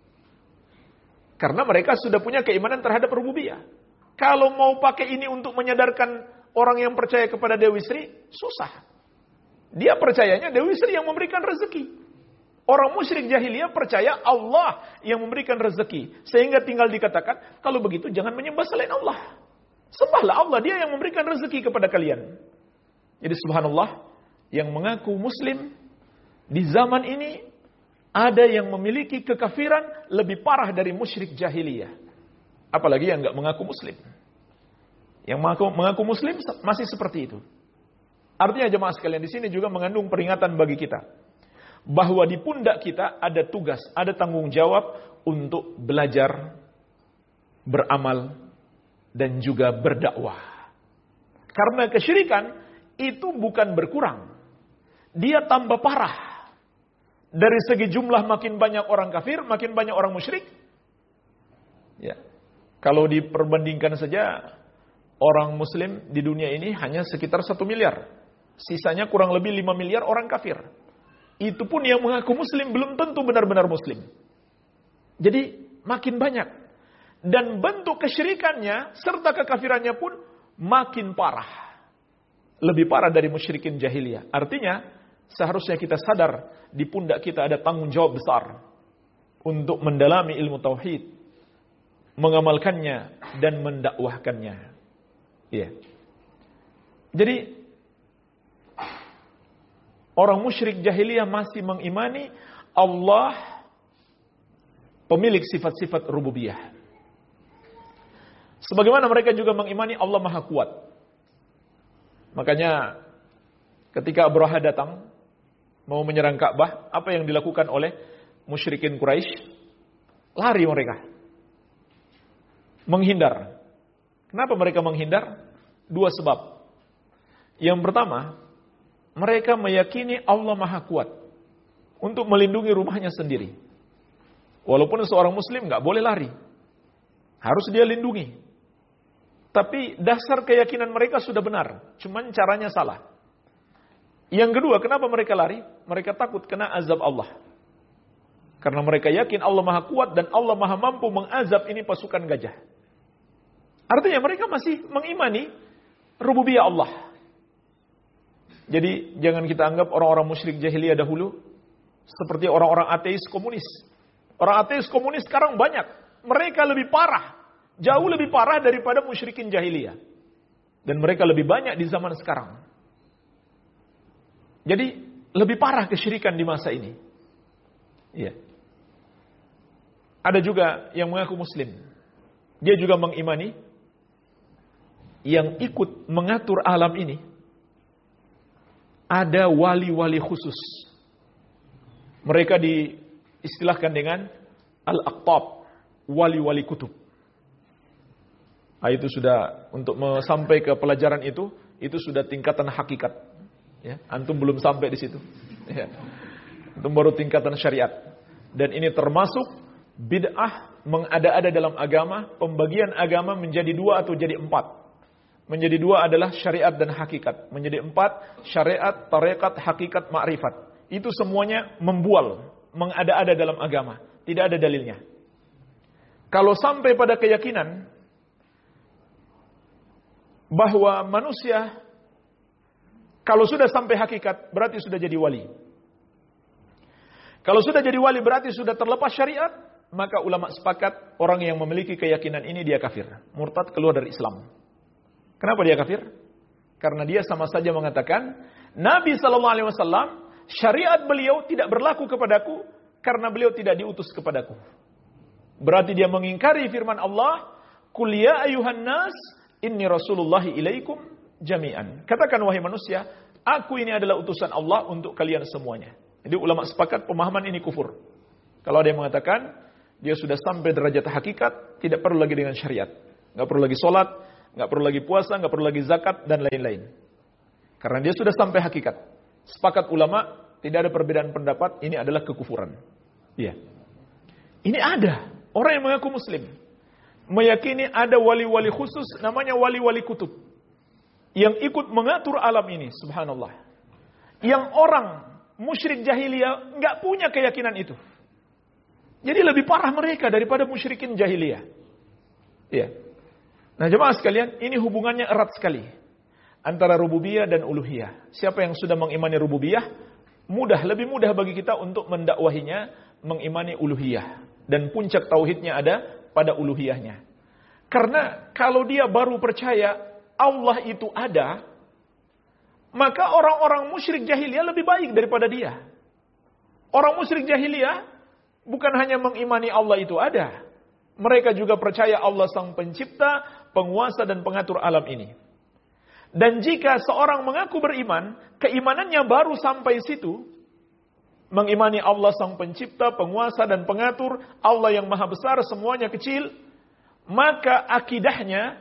Karena mereka sudah punya keimanan terhadap rububiyah. Kalau mau pakai ini untuk menyadarkan orang yang percaya kepada Dewi Sri, susah. Dia percayanya Dewi Sri yang memberikan rezeki. Orang musyrik jahiliyah percaya Allah yang memberikan rezeki. Sehingga tinggal dikatakan, kalau begitu jangan menyembah selain Allah. Sembahlah Allah, dia yang memberikan rezeki kepada kalian. Jadi subhanallah, yang mengaku muslim di zaman ini ada yang memiliki kekafiran lebih parah dari musyrik jahiliyah. Apalagi yang enggak mengaku muslim. Yang mengaku, mengaku muslim masih seperti itu. Artinya jemaah sekalian di sini juga mengandung peringatan bagi kita. Bahwa di pundak kita ada tugas, ada tanggung jawab untuk belajar, beramal, dan juga berdakwah. Karena kesyirikan itu bukan berkurang. Dia tambah parah. Dari segi jumlah makin banyak orang kafir, makin banyak orang musyrik. Ya. Kalau diperbandingkan saja, orang muslim di dunia ini hanya sekitar satu miliar. Sisanya kurang lebih lima miliar orang kafir. Itu pun yang mengaku muslim belum tentu benar-benar muslim. Jadi makin banyak. Dan bentuk kesyirikannya serta kekafirannya pun makin parah. Lebih parah dari musyrikin jahiliyah. Artinya, seharusnya kita sadar di pundak kita ada tanggung jawab besar untuk mendalami ilmu tauhid, mengamalkannya dan mendakwahkannya. Iya. Jadi orang musyrik jahiliyah masih mengimani Allah pemilik sifat-sifat rububiyah. Sebagaimana mereka juga mengimani Allah Maha Kuat. Makanya ketika Abraha datang mau menyerang Ka'bah, apa yang dilakukan oleh musyrikin Quraisy? Lari mereka. Menghindar. Kenapa mereka menghindar? Dua sebab. Yang pertama, mereka meyakini Allah Maha Kuat untuk melindungi rumahnya sendiri. Walaupun seorang muslim nggak boleh lari. Harus dia lindungi. Tapi dasar keyakinan mereka sudah benar. Cuman caranya salah. Yang kedua, kenapa mereka lari? Mereka takut kena azab Allah. Karena mereka yakin Allah Maha Kuat dan Allah Maha mampu mengazab ini pasukan gajah. Artinya mereka masih mengimani rububiyah Allah. Jadi jangan kita anggap orang-orang musyrik jahiliyah dahulu seperti orang-orang ateis komunis. Orang ateis komunis sekarang banyak. Mereka lebih parah. Jauh lebih parah daripada musyrikin jahiliyah. Dan mereka lebih banyak di zaman sekarang. Jadi lebih parah kesyirikan di masa ini. Iya. Ada juga yang mengaku muslim. Dia juga mengimani yang ikut mengatur alam ini ada wali-wali khusus. Mereka diistilahkan dengan al-aqtab, wali-wali kutub. Nah, itu sudah untuk sampai ke pelajaran itu, itu sudah tingkatan hakikat. Ya, antum belum sampai di situ. Ya. Antum baru tingkatan syariat. Dan ini termasuk bid'ah mengada-ada dalam agama, pembagian agama menjadi dua atau jadi empat. Menjadi dua adalah syariat dan hakikat. Menjadi empat, syariat, tarekat, hakikat, ma'rifat. Itu semuanya membual, mengada-ada dalam agama. Tidak ada dalilnya. Kalau sampai pada keyakinan bahwa manusia, kalau sudah sampai hakikat, berarti sudah jadi wali. Kalau sudah jadi wali, berarti sudah terlepas syariat, maka ulama sepakat orang yang memiliki keyakinan ini dia kafir. Murtad, keluar dari Islam. Kenapa dia kafir? Karena dia sama saja mengatakan, Nabi sallallahu alaihi wasallam, syariat beliau tidak berlaku kepadaku, karena beliau tidak diutus kepadaku. Berarti dia mengingkari firman Allah, Qul ya ayuhan nas, inni rasulullahi ilaikum jami'an. Katakan wahai manusia, aku ini adalah utusan Allah untuk kalian semuanya. Jadi ulama sepakat pemahaman ini kufur. Kalau ada yang mengatakan, dia sudah sampai derajat hakikat, tidak perlu lagi dengan syariat. Nggak perlu lagi sholat, nggak perlu lagi puasa, nggak perlu lagi zakat, dan lain-lain. Karena dia sudah sampai hakikat. Sepakat ulama, tidak ada perbedaan pendapat, ini adalah kekufuran. Iya. Ini ada. Orang yang mengaku muslim. Meyakini ada wali-wali khusus, namanya wali-wali kutub. Yang ikut mengatur alam ini, subhanallah. Yang orang musyrik jahiliyah nggak punya keyakinan itu. Jadi lebih parah mereka daripada musyrikin jahiliyah. Iya. Nah jemaah sekalian, ini hubungannya erat sekali antara rububiyah dan uluhiyah. Siapa yang sudah mengimani rububiyah, mudah, lebih mudah bagi kita untuk mendakwahinya, mengimani uluhiyah. Dan puncak tauhidnya ada pada uluhiyahnya. Karena kalau dia baru percaya Allah itu ada, maka orang-orang musyrik jahiliyah lebih baik daripada dia. Orang musyrik jahiliyah bukan hanya mengimani Allah itu ada, mereka juga percaya Allah sang pencipta, penguasa dan pengatur alam ini. Dan jika seorang mengaku beriman, keimanannya baru sampai situ, mengimani Allah sang pencipta, penguasa dan pengatur, Allah yang maha besar, semuanya kecil, maka akidahnya,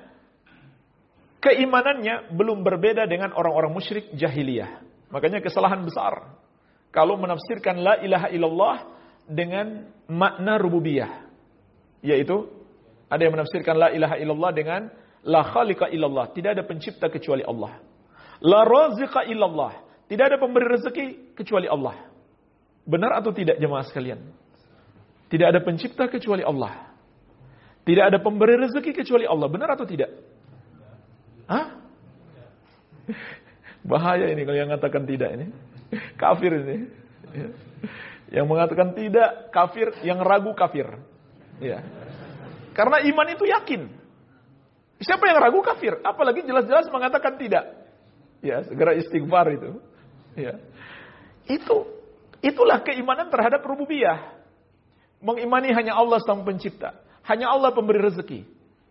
keimanannya belum berbeda dengan orang-orang musyrik jahiliyah. Makanya kesalahan besar kalau menafsirkan la ilaha illallah dengan makna rububiyah. Yaitu ada yang menafsirkan la ilaha illallah dengan la khaliqa illallah, tidak ada pencipta kecuali Allah. La raziqa illallah, tidak ada pemberi rezeki kecuali Allah. Benar atau tidak jemaah sekalian? Tidak ada pencipta kecuali Allah. Tidak ada pemberi rezeki kecuali Allah. Benar atau tidak? Hah? Bahaya ini kalau yang mengatakan tidak ini. Kafir ini. Yang mengatakan tidak kafir, yang ragu kafir. Ya. Karena iman itu yakin. Siapa yang ragu kafir? Apalagi jelas-jelas mengatakan tidak. Ya, segera istighfar itu. Ya. Itu itulah keimanan terhadap rububiyah. Mengimani hanya Allah sang pencipta, hanya Allah pemberi rezeki.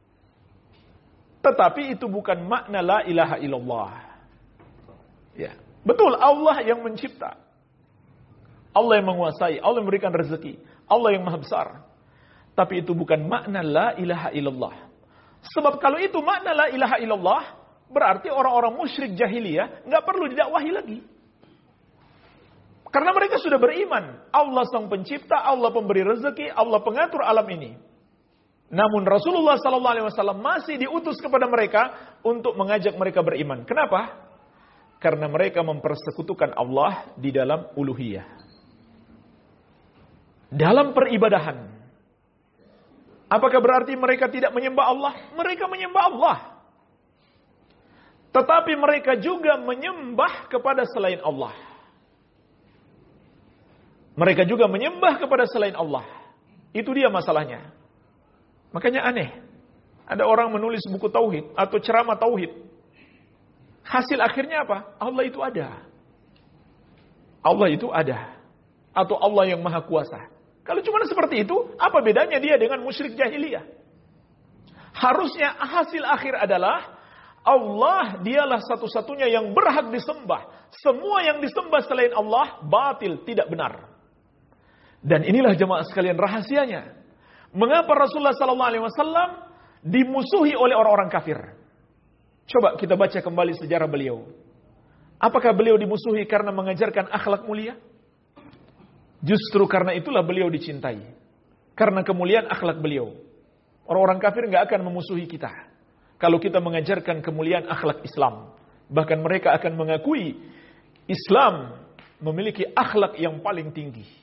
Tetapi itu bukan makna la ilaha illallah. Ya, betul Allah yang mencipta. Allah yang menguasai, Allah yang memberikan rezeki, Allah yang maha besar. Tapi itu bukan makna la ilaha illallah. Sebab kalau itu makna la ilaha illallah, berarti orang-orang musyrik jahiliyah nggak perlu didakwahi lagi. Karena mereka sudah beriman, Allah sang pencipta, Allah pemberi rezeki, Allah pengatur alam ini. Namun Rasulullah sallallahu alaihi wasallam masih diutus kepada mereka untuk mengajak mereka beriman. Kenapa? Karena mereka mempersekutukan Allah di dalam uluhiyah. Dalam peribadahan. Apakah berarti mereka tidak menyembah Allah? Mereka menyembah Allah. Tetapi mereka juga menyembah kepada selain Allah. Mereka juga menyembah kepada selain Allah. Itu dia masalahnya. Makanya aneh. Ada orang menulis buku tauhid atau ceramah tauhid. Hasil akhirnya apa? Allah itu ada. Allah itu ada. Atau Allah yang maha kuasa. Kalau cuma seperti itu, apa bedanya dia dengan musyrik jahiliyah? Harusnya hasil akhir adalah Allah dialah satu-satunya yang berhak disembah. Semua yang disembah selain Allah batil, tidak benar. Dan inilah jemaah sekalian rahasianya. Mengapa Rasulullah sallallahu alaihi wasallam dimusuhi oleh orang-orang kafir? Coba kita baca kembali sejarah beliau. Apakah beliau dimusuhi karena mengajarkan akhlak mulia? Justru karena itulah beliau dicintai. Karena kemuliaan akhlak beliau. Orang-orang kafir nggak akan memusuhi kita kalau kita mengajarkan kemuliaan akhlak Islam. Bahkan mereka akan mengakui Islam memiliki akhlak yang paling tinggi.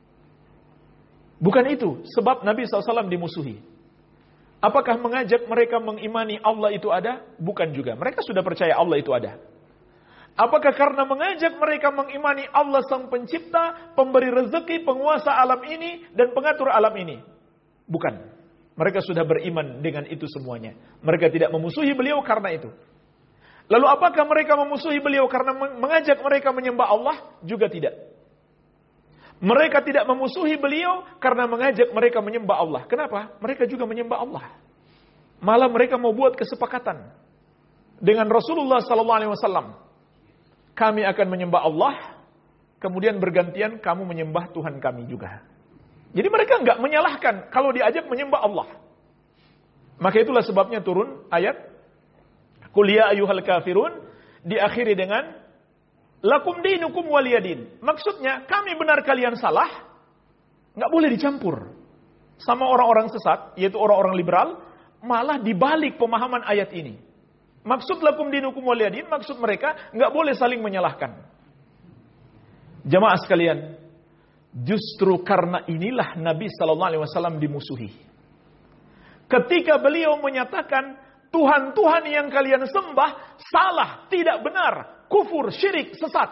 Bukan itu sebab Nabi shallallahu alaihi wasallam dimusuhi. Apakah mengajak mereka mengimani Allah itu ada? Bukan juga. Mereka sudah percaya Allah itu ada. Apakah karena mengajak mereka mengimani Allah sang pencipta, pemberi rezeki, penguasa alam ini, dan pengatur alam ini? Bukan. Mereka sudah beriman dengan itu semuanya. Mereka tidak memusuhi beliau karena itu. Lalu apakah mereka memusuhi beliau karena mengajak mereka menyembah Allah? Juga tidak. Mereka tidak memusuhi beliau karena mengajak mereka menyembah Allah. Kenapa? Mereka juga menyembah Allah. Malah mereka mau buat kesepakatan dengan Rasulullah sallallahu alaihi wasallam. Kami akan menyembah Allah, kemudian bergantian kamu menyembah Tuhan kami juga. Jadi mereka enggak menyalahkan kalau diajak menyembah Allah. Maka itulah sebabnya turun ayat Qul ya ayyuhal kafirun, diakhiri dengan lakum dinukum waliyadin. Maksudnya, kami benar kalian salah, nggak boleh dicampur sama orang-orang sesat, yaitu orang-orang liberal, malah dibalik pemahaman ayat ini. Maksud lakum dinukum waliyadin, maksud mereka nggak boleh saling menyalahkan. Jamaah sekalian, justru karena inilah Nabi Sallallahu Alaihi Wasallam dimusuhi. Ketika beliau menyatakan Tuhan-Tuhan yang kalian sembah salah, tidak benar, kufur, syirik, sesat.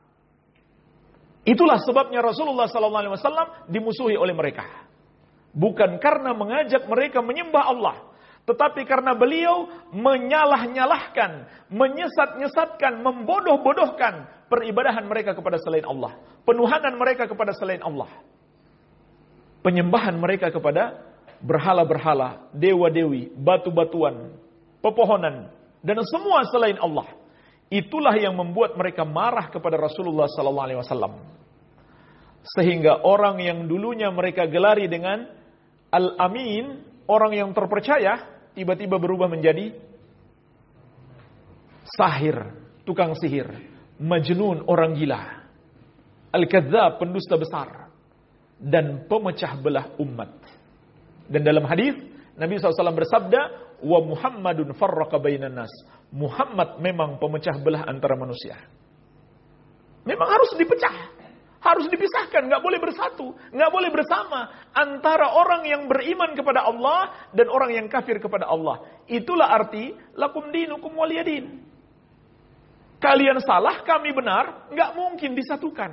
Itulah sebabnya Rasulullah sallallahu alaihi wasallam dimusuhi oleh mereka. Bukan karena mengajak mereka menyembah Allah, tetapi karena beliau menyalah-nyalahkan, menyesat-nyesatkan, membodoh-bodohkan peribadahan mereka kepada selain Allah, penuhanan mereka kepada selain Allah, penyembahan mereka kepada berhala-berhala, dewa-dewi, batu-batuan, pepohonan, dan semua selain Allah. Itulah yang membuat mereka marah kepada Rasulullah sallallahu alaihi wasallam. Sehingga orang yang dulunya mereka gelari dengan Al-Amin, orang yang terpercaya, tiba-tiba berubah menjadi sahir, tukang sihir, Majnun, orang gila, Al-Kadzdzab, pendusta besar, dan pemecah belah umat. Dan dalam hadis Nabi shallallahu alaihi wasallam bersabda, wa Muhammadun farraqa bainan nas. Muhammad memang pemecah belah antara manusia. Memang harus dipecah, harus dipisahkan, nggak boleh bersatu, nggak boleh bersama antara orang yang beriman kepada Allah dan orang yang kafir kepada Allah. Itulah arti lakum dinukum waliyadin. Kalian salah, kami benar, nggak mungkin disatukan.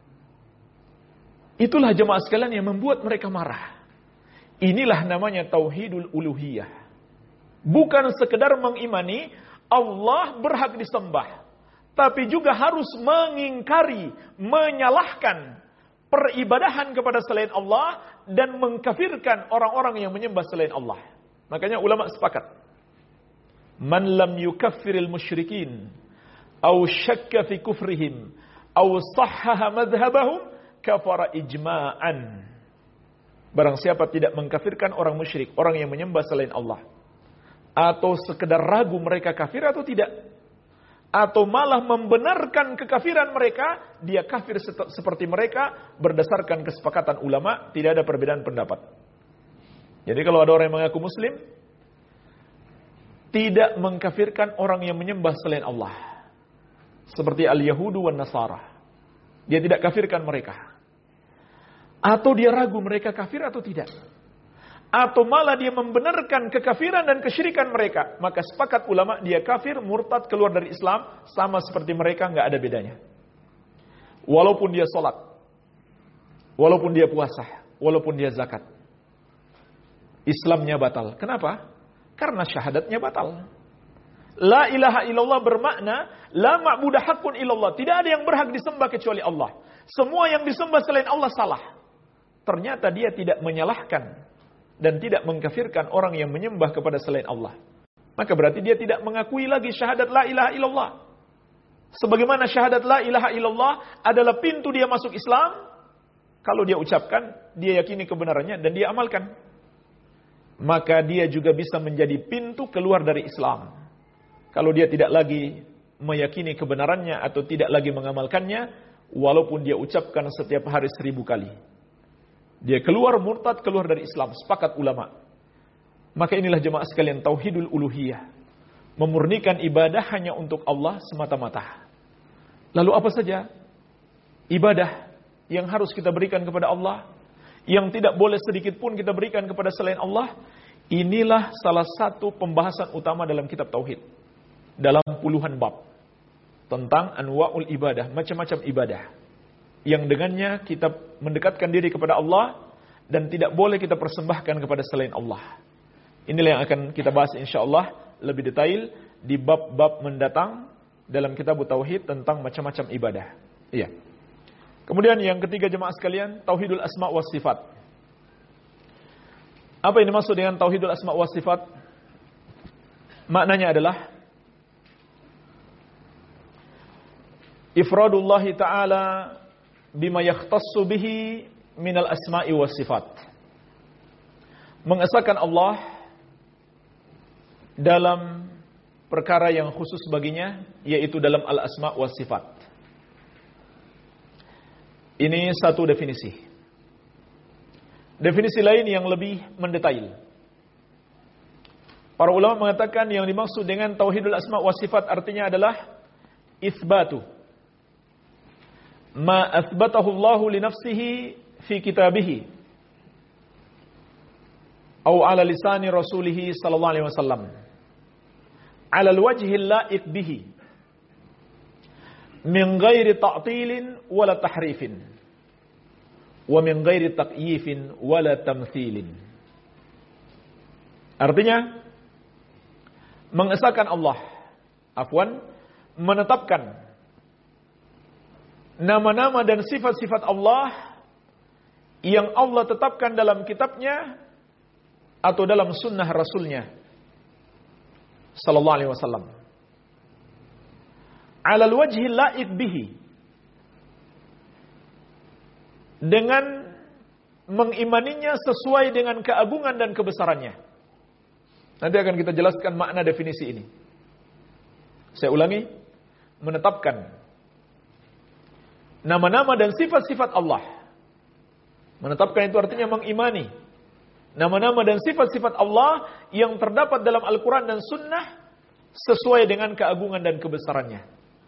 Itulah jemaah sekalian yang membuat mereka marah. Inilah namanya tauhidul uluhiyah. Bukan sekedar mengimani Allah berhak disembah, tapi juga harus mengingkari, menyalahkan peribadahan kepada selain Allah dan mengkafirkan orang-orang yang menyembah selain Allah. Makanya ulama sepakat, man lam yukaffiril musyrikin aw syakka fi kufrihim aw sahhaha madhhabahum kafara ijma'an. Barang siapa tidak mengkafirkan orang musyrik, orang yang menyembah selain Allah, atau sekedar ragu mereka kafir atau tidak, atau malah membenarkan kekafiran mereka, dia kafir seperti mereka berdasarkan kesepakatan ulama, tidak ada perbedaan pendapat. Jadi kalau ada orang yang mengaku muslim, tidak mengkafirkan orang yang menyembah selain Allah, seperti al-Yahudu wan Nasara, dia tidak kafirkan mereka. Atau dia ragu mereka kafir atau tidak, atau malah dia membenarkan kekafiran dan kesyirikan mereka, maka sepakat ulama dia kafir, murtad, keluar dari Islam, sama seperti mereka, nggak ada bedanya. Walaupun dia sholat, walaupun dia puasa, walaupun dia zakat, Islamnya batal. Kenapa? Karena syahadatnya batal. La ilaha illallah bermakna la ma'budu haqqun illallah. Tidak ada yang berhak disembah kecuali Allah. Semua yang disembah selain Allah salah. Ternyata dia tidak menyalahkan dan tidak mengkafirkan orang yang menyembah kepada selain Allah. Maka berarti dia tidak mengakui lagi syahadat la ilaha illallah. Sebagaimana syahadat la ilaha illallah adalah pintu dia masuk Islam. Kalau dia ucapkan, dia yakini kebenarannya dan dia amalkan, maka dia juga bisa menjadi pintu keluar dari Islam. Kalau dia tidak lagi meyakini kebenarannya atau tidak lagi mengamalkannya, walaupun dia ucapkan setiap hari seribu kali, dia keluar murtad, keluar dari Islam, sepakat ulama. Maka inilah jemaah sekalian tauhidul uluhiyah, memurnikan ibadah hanya untuk Allah semata-mata. Lalu apa saja ibadah yang harus kita berikan kepada Allah, yang tidak boleh sedikit pun kita berikan kepada selain Allah? Inilah salah satu pembahasan utama dalam kitab tauhid, dalam puluhan bab tentang anwa'ul ibadah, macam-macam ibadah yang dengannya kita mendekatkan diri kepada Allah dan tidak boleh kita persembahkan kepada selain Allah. Inilah yang akan kita bahas insyaallah lebih detail di bab-bab mendatang dalam kitab tauhid tentang macam-macam ibadah. Iya. Kemudian yang ketiga jemaah sekalian, tauhidul asma was sifat. Apa yang dimaksud dengan tauhidul asma was sifat? Maknanya adalah ifradullah ta'ala bima yakhtassu bihi minal asma'i was sifat. Mengesahkan Allah dalam perkara yang khusus baginya, yaitu dalam al-asma' was sifat. Ini satu definisi. Definisi lain yang lebih mendetail. Para ulama mengatakan yang dimaksud dengan tauhidul asma' was sifat artinya adalah itsbatu ma athbatahu Allahu li nafsihi fi kitabih atau ala lisani rasulih sallallahu alaihi wasallam ala alwajhi al-la'iq bihi min ghairi ta'tilin wala tahrifin wa min ghairi taqyifin wala tamthilin. Artinya mengesahkan Allah, afwan, menetapkan nama-nama dan sifat-sifat Allah yang Allah tetapkan dalam kitabnya atau dalam sunnah Rasulnya sallallahu alaihi wasallam ala alwajhi la'iq bihi, dengan mengimaninya sesuai dengan keagungan dan kebesarannya. Nanti akan kita jelaskan makna definisi ini. Saya ulangi, menetapkan nama-nama dan sifat-sifat Allah. Menetapkan itu artinya mengimani nama-nama dan sifat-sifat Allah yang terdapat dalam Al-Quran dan Sunnah sesuai dengan keagungan dan kebesarannya.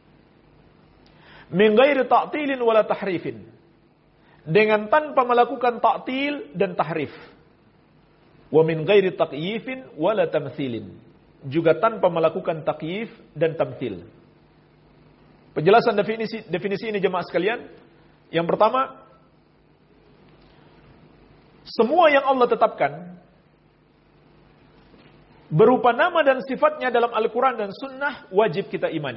Min ghairi ta'tilin wala tahrifin, dengan tanpa melakukan ta'til dan tahrif. Wa min ghairi taqyifin wala tamthilin, juga tanpa melakukan takyif dan tamthil. Penjelasan definisi definisi ini jemaah sekalian. Yang pertama, semua yang Allah tetapkan berupa nama dan sifatnya dalam Al-Quran dan Sunnah wajib kita imani.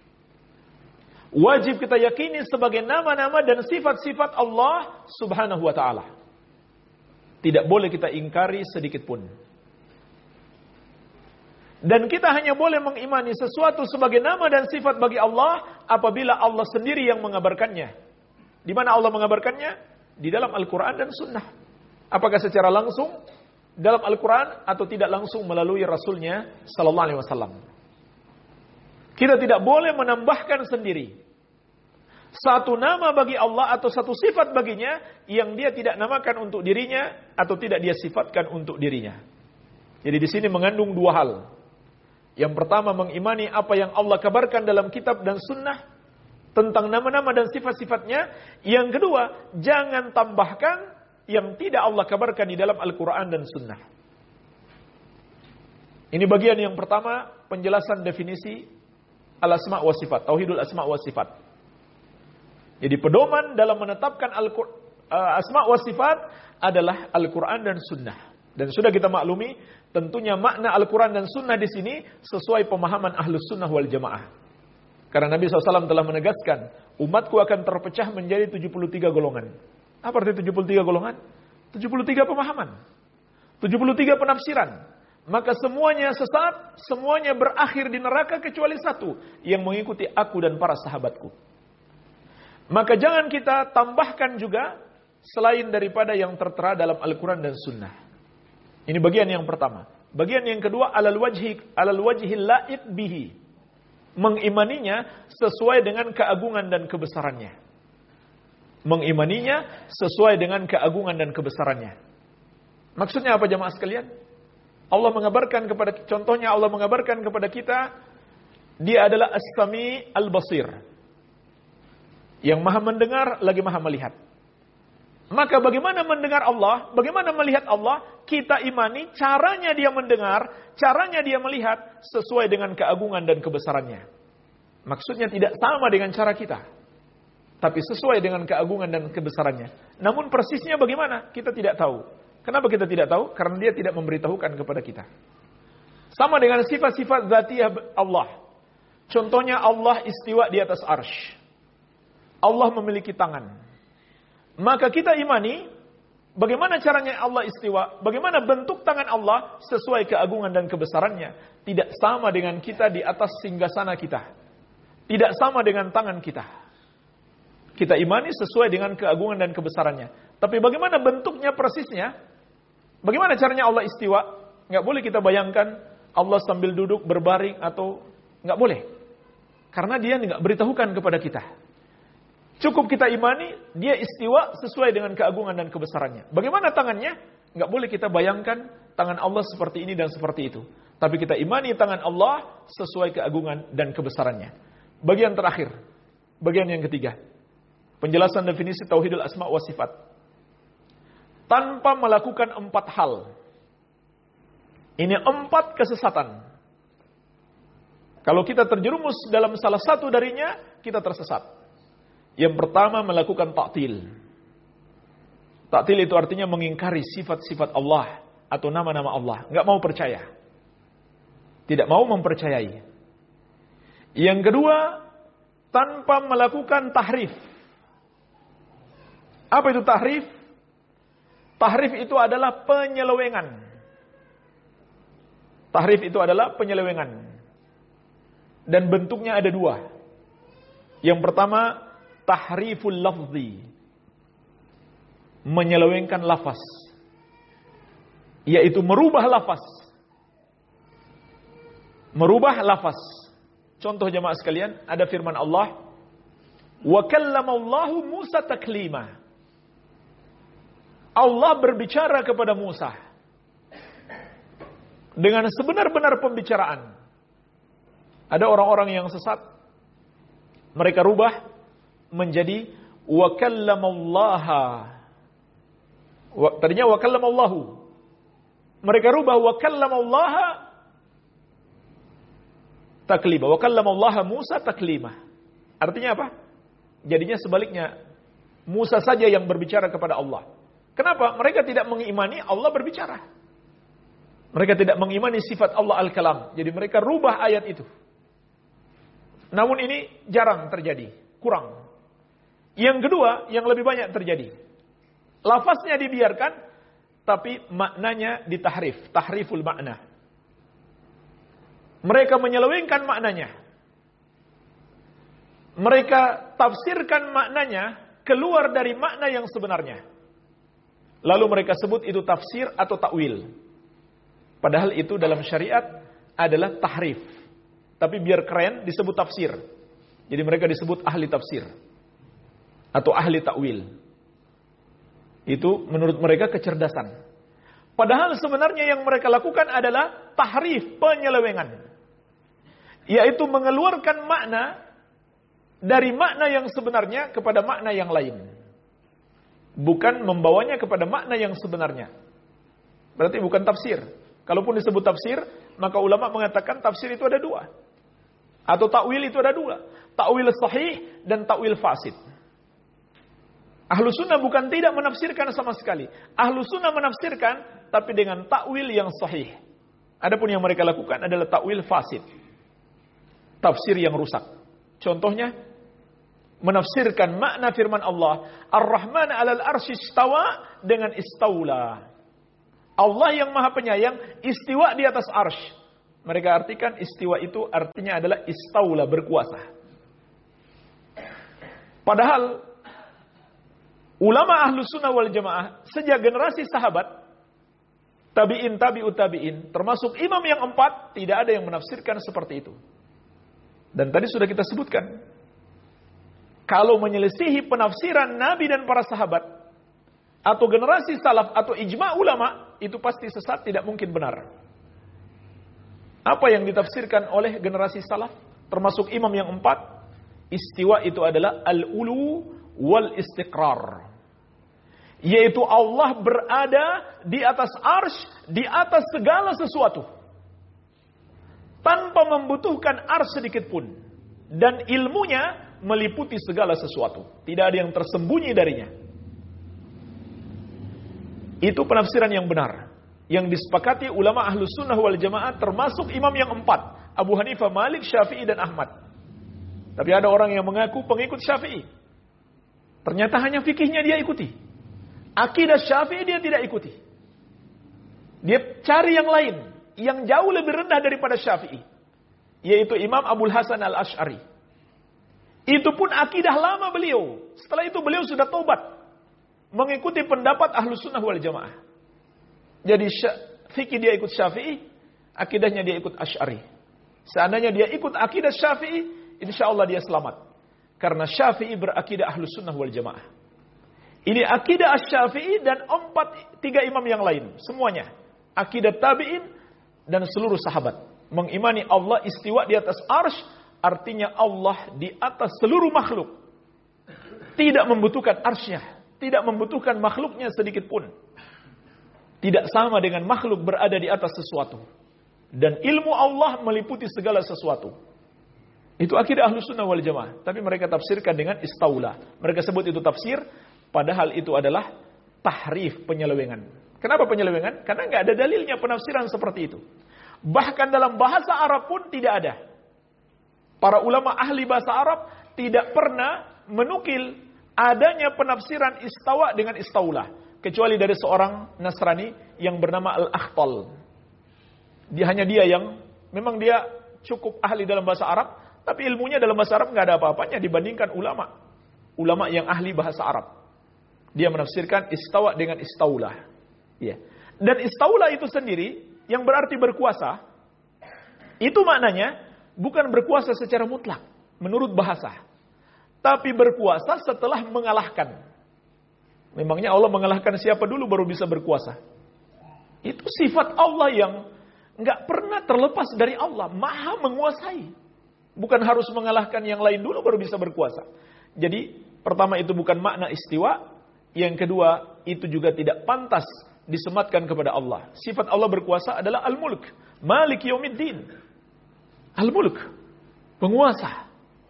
Wajib kita yakini sebagai nama-nama dan sifat-sifat Allah subhanahu wa ta'ala. Tidak boleh kita ingkari sedikit pun. Dan kita hanya boleh mengimani sesuatu sebagai nama dan sifat bagi Allah apabila Allah sendiri yang mengabarkannya. Di mana Allah mengabarkannya? Di dalam Al-Quran dan Sunnah. Apakah secara langsung dalam Al-Quran atau tidak langsung melalui Rasulnya sallallahu alaihi wasallam. Kita tidak boleh menambahkan sendiri satu nama bagi Allah atau satu sifat baginya yang dia tidak namakan untuk dirinya atau tidak dia sifatkan untuk dirinya. Jadi di sini mengandung dua hal. Yang pertama, mengimani apa yang Allah kabarkan dalam kitab dan sunnah tentang nama-nama dan sifat-sifatnya. Yang kedua, jangan tambahkan yang tidak Allah kabarkan di dalam Al-Quran dan Sunnah. Ini bagian yang pertama, penjelasan definisi al-asma' wa sifat, tauhidul asma' wa sifat. Jadi pedoman dalam menetapkan Al-Qur'an, uh, asma' wa sifat adalah Al-Quran dan Sunnah. Dan sudah kita maklumi, tentunya makna Al-Quran dan Sunnah di sini sesuai pemahaman Ahlus Sunnah wal Jamaah. Karena Nabi shallallahu alaihi wasallam telah menegaskan, umatku akan terpecah menjadi tujuh puluh tiga golongan. Apa arti tujuh puluh tiga golongan? tujuh puluh tiga pemahaman. tujuh puluh tiga penafsiran. Maka semuanya sesat, semuanya berakhir di neraka kecuali satu, yang mengikuti aku dan para sahabatku. Maka jangan kita tambahkan juga selain daripada yang tertera dalam Al-Quran dan Sunnah. Ini bagian yang pertama. Bagian yang kedua, alal wajhi alal wajhil la'iq bihi. Mengimaninya sesuai dengan keagungan dan kebesarannya. Mengimaninya sesuai dengan keagungan dan kebesarannya. Maksudnya apa jemaah sekalian? Allah mengabarkan kepada, contohnya Allah mengabarkan kepada kita, Dia adalah As-Sami Al-Basir. Yang maha mendengar lagi maha melihat. Maka bagaimana mendengar Allah, bagaimana melihat Allah, kita imani caranya Dia mendengar, caranya Dia melihat sesuai dengan keagungan dan kebesarannya. Maksudnya tidak sama dengan cara kita, tapi sesuai dengan keagungan dan kebesarannya. Namun persisnya bagaimana? Kita tidak tahu. Kenapa kita tidak tahu? Karena Dia tidak memberitahukan kepada kita. Sama dengan sifat-sifat dzatiyah Allah. Contohnya Allah istiwa di atas arsy. Allah memiliki tangan. Maka kita imani, bagaimana caranya Allah istiwa, bagaimana bentuk tangan Allah sesuai keagungan dan kebesarannya. Tidak sama dengan kita di atas singgasana kita. Tidak sama dengan tangan kita. Kita imani sesuai dengan keagungan dan kebesarannya. Tapi bagaimana bentuknya persisnya? Bagaimana caranya Allah istiwa? Nggak boleh kita bayangkan Allah sambil duduk berbaring atau nggak boleh. Karena Dia nggak beritahukan kepada kita. Cukup kita imani, Dia istiwa sesuai dengan keagungan dan kebesarannya. Bagaimana tangannya? Nggak boleh kita bayangkan tangan Allah seperti ini dan seperti itu. Tapi kita imani tangan Allah sesuai keagungan dan kebesarannya. Bagian terakhir, bagian yang ketiga. Penjelasan definisi Tauhidul Asma wa Sifat. Tanpa melakukan empat hal. Ini empat kesesatan. Kalau kita terjerumus dalam salah satu darinya, kita tersesat. Yang pertama, melakukan ta'til. Ta'til itu artinya mengingkari sifat-sifat Allah atau nama-nama Allah. Enggak mau percaya. Tidak mau mempercayai. Yang kedua, tanpa melakukan tahrif. Apa itu tahrif? Tahrif itu adalah penyelewengan. Tahrif itu adalah penyelewengan. Dan bentuknya ada dua. Yang pertama, tahriful lafzi, menyelewengkan lafaz, yaitu merubah lafaz. Merubah lafaz. Contoh jemaah sekalian, ada firman Allah, wa kallamallahu Musa taklima. Allah berbicara kepada Musa dengan sebenar-benar pembicaraan. Ada orang-orang yang sesat, mereka rubah menjadi wa kallamallaha. Tadinya wa kallamallahu. Mereka rubah wa kallamallaha taklima. Wa kallamallaha Musa taklima. Artinya apa? Jadinya sebaliknya. Musa saja yang berbicara kepada Allah. Kenapa? Mereka tidak mengimani Allah berbicara. Mereka tidak mengimani sifat Allah Al-Kalam. Jadi mereka rubah ayat itu. Namun ini jarang terjadi. Kurang. Yang kedua, yang lebih banyak terjadi. Lafaznya dibiarkan, tapi maknanya ditahrif. Tahriful makna. Mereka menyelewengkan maknanya. Mereka tafsirkan maknanya keluar dari makna yang sebenarnya. Lalu mereka sebut itu tafsir atau takwil. Padahal itu dalam syariat adalah tahrif. Tapi biar keren disebut tafsir. Jadi mereka disebut ahli tafsir. Atau ahli takwil. Itu menurut mereka kecerdasan. Padahal sebenarnya yang mereka lakukan adalah tahrif, penyelewengan. Yaitu mengeluarkan makna dari makna yang sebenarnya kepada makna yang lain. bukan membawanya kepada makna yang sebenarnya. Berarti bukan tafsir. Kalaupun disebut tafsir, maka ulama mengatakan tafsir itu ada dua. Atau takwil itu ada dua. Takwil sahih dan takwil fasid. Ahlu sunnah bukan tidak menafsirkan sama sekali. Ahlu sunnah menafsirkan, tapi dengan takwil yang sahih. Adapun yang mereka lakukan adalah takwil fasid. Tafsir yang rusak. Contohnya, menafsirkan makna firman Allah, Ar-Rahman 'alal arsy istawa dengan istaula. Allah yang Maha Penyayang istiwa di atas arsy. Mereka artikan istiwa itu artinya adalah istaula, berkuasa. Padahal ulama ahlu sunnah wal jamaah sejak generasi sahabat, tabi'in, tabi'ut tabi'in, termasuk imam yang empat, tidak ada yang menafsirkan seperti itu. Dan tadi sudah kita sebutkan, kalau menyelisihi penafsiran Nabi dan para sahabat, atau generasi salaf, atau ijma' ulama, itu pasti sesat, tidak mungkin benar. Apa yang ditafsirkan oleh generasi salaf, termasuk imam yang empat, istiwa itu adalah al-ulu wal istiqrar. Yaitu Allah berada di atas arsy, di atas segala sesuatu. Tanpa membutuhkan arsy sedikit pun. Dan ilmunya meliputi segala sesuatu. Tidak ada yang tersembunyi darinya. Itu penafsiran yang benar. Yang disepakati ulama ahlus sunnah wal jamaah termasuk imam yang empat. Abu Hanifah, Malik, Syafi'i dan Ahmad. Tapi ada orang yang mengaku pengikut Syafi'i. Ternyata hanya fikihnya dia ikuti. Akidah Syafi'i dia tidak ikuti. Dia cari yang lain. Yang jauh lebih rendah daripada Syafi'i. Yaitu Imam Abul Hasan al-Ash'ari. Itu pun akidah lama beliau. Setelah itu beliau sudah taubat. Mengikuti pendapat Ahlus Sunnah wal Jamaah. Jadi fikih dia ikut Syafi'i. Akidahnya dia ikut Ash'ari. Seandainya dia ikut akidah Syafi'i, insya Allah dia selamat. Karena Syafi'i berakidah Ahlus Sunnah wal Jamaah. Ini akidah Asy-Syafi'i dan empat, tiga imam yang lain. Semuanya. Akidah tabi'in dan seluruh sahabat. Mengimani Allah istiwa di atas arsy, artinya Allah di atas seluruh makhluk. Tidak membutuhkan arsy-nya. Tidak membutuhkan makhluknya sedikit pun. Tidak sama dengan makhluk berada di atas sesuatu. Dan ilmu Allah meliputi segala sesuatu. Itu akidah Ahlus Sunnah wal Jamaah. Tapi mereka tafsirkan dengan istaula. Mereka sebut itu tafsir, padahal itu adalah tahrif, penyelewengan. Kenapa penyelewengan? Karena nggak ada dalilnya penafsiran seperti itu. Bahkan dalam bahasa Arab pun tidak ada. Para ulama ahli bahasa Arab tidak pernah menukil adanya penafsiran istawa dengan istaula. Kecuali dari seorang Nasrani yang bernama Al-Akhtal. Dia hanya dia yang, memang dia cukup ahli dalam bahasa Arab, tapi ilmunya dalam bahasa Arab nggak ada apa-apanya dibandingkan ulama. Ulama yang ahli bahasa Arab. Dia menafsirkan istawa dengan istaula. Ya. Dan istaula itu sendiri, yang berarti berkuasa, itu maknanya bukan berkuasa secara mutlak, menurut bahasa. Tapi berkuasa setelah mengalahkan. Memangnya Allah mengalahkan siapa dulu baru bisa berkuasa? Itu sifat Allah yang nggak pernah terlepas dari Allah, maha menguasai. Bukan harus mengalahkan yang lain dulu baru bisa berkuasa. Jadi, pertama itu bukan makna istiwa. Yang kedua, itu juga tidak pantas disematkan kepada Allah. Sifat Allah berkuasa adalah Al-Mulk. Malik Yaumiddin. Al-Mulk. Penguasa.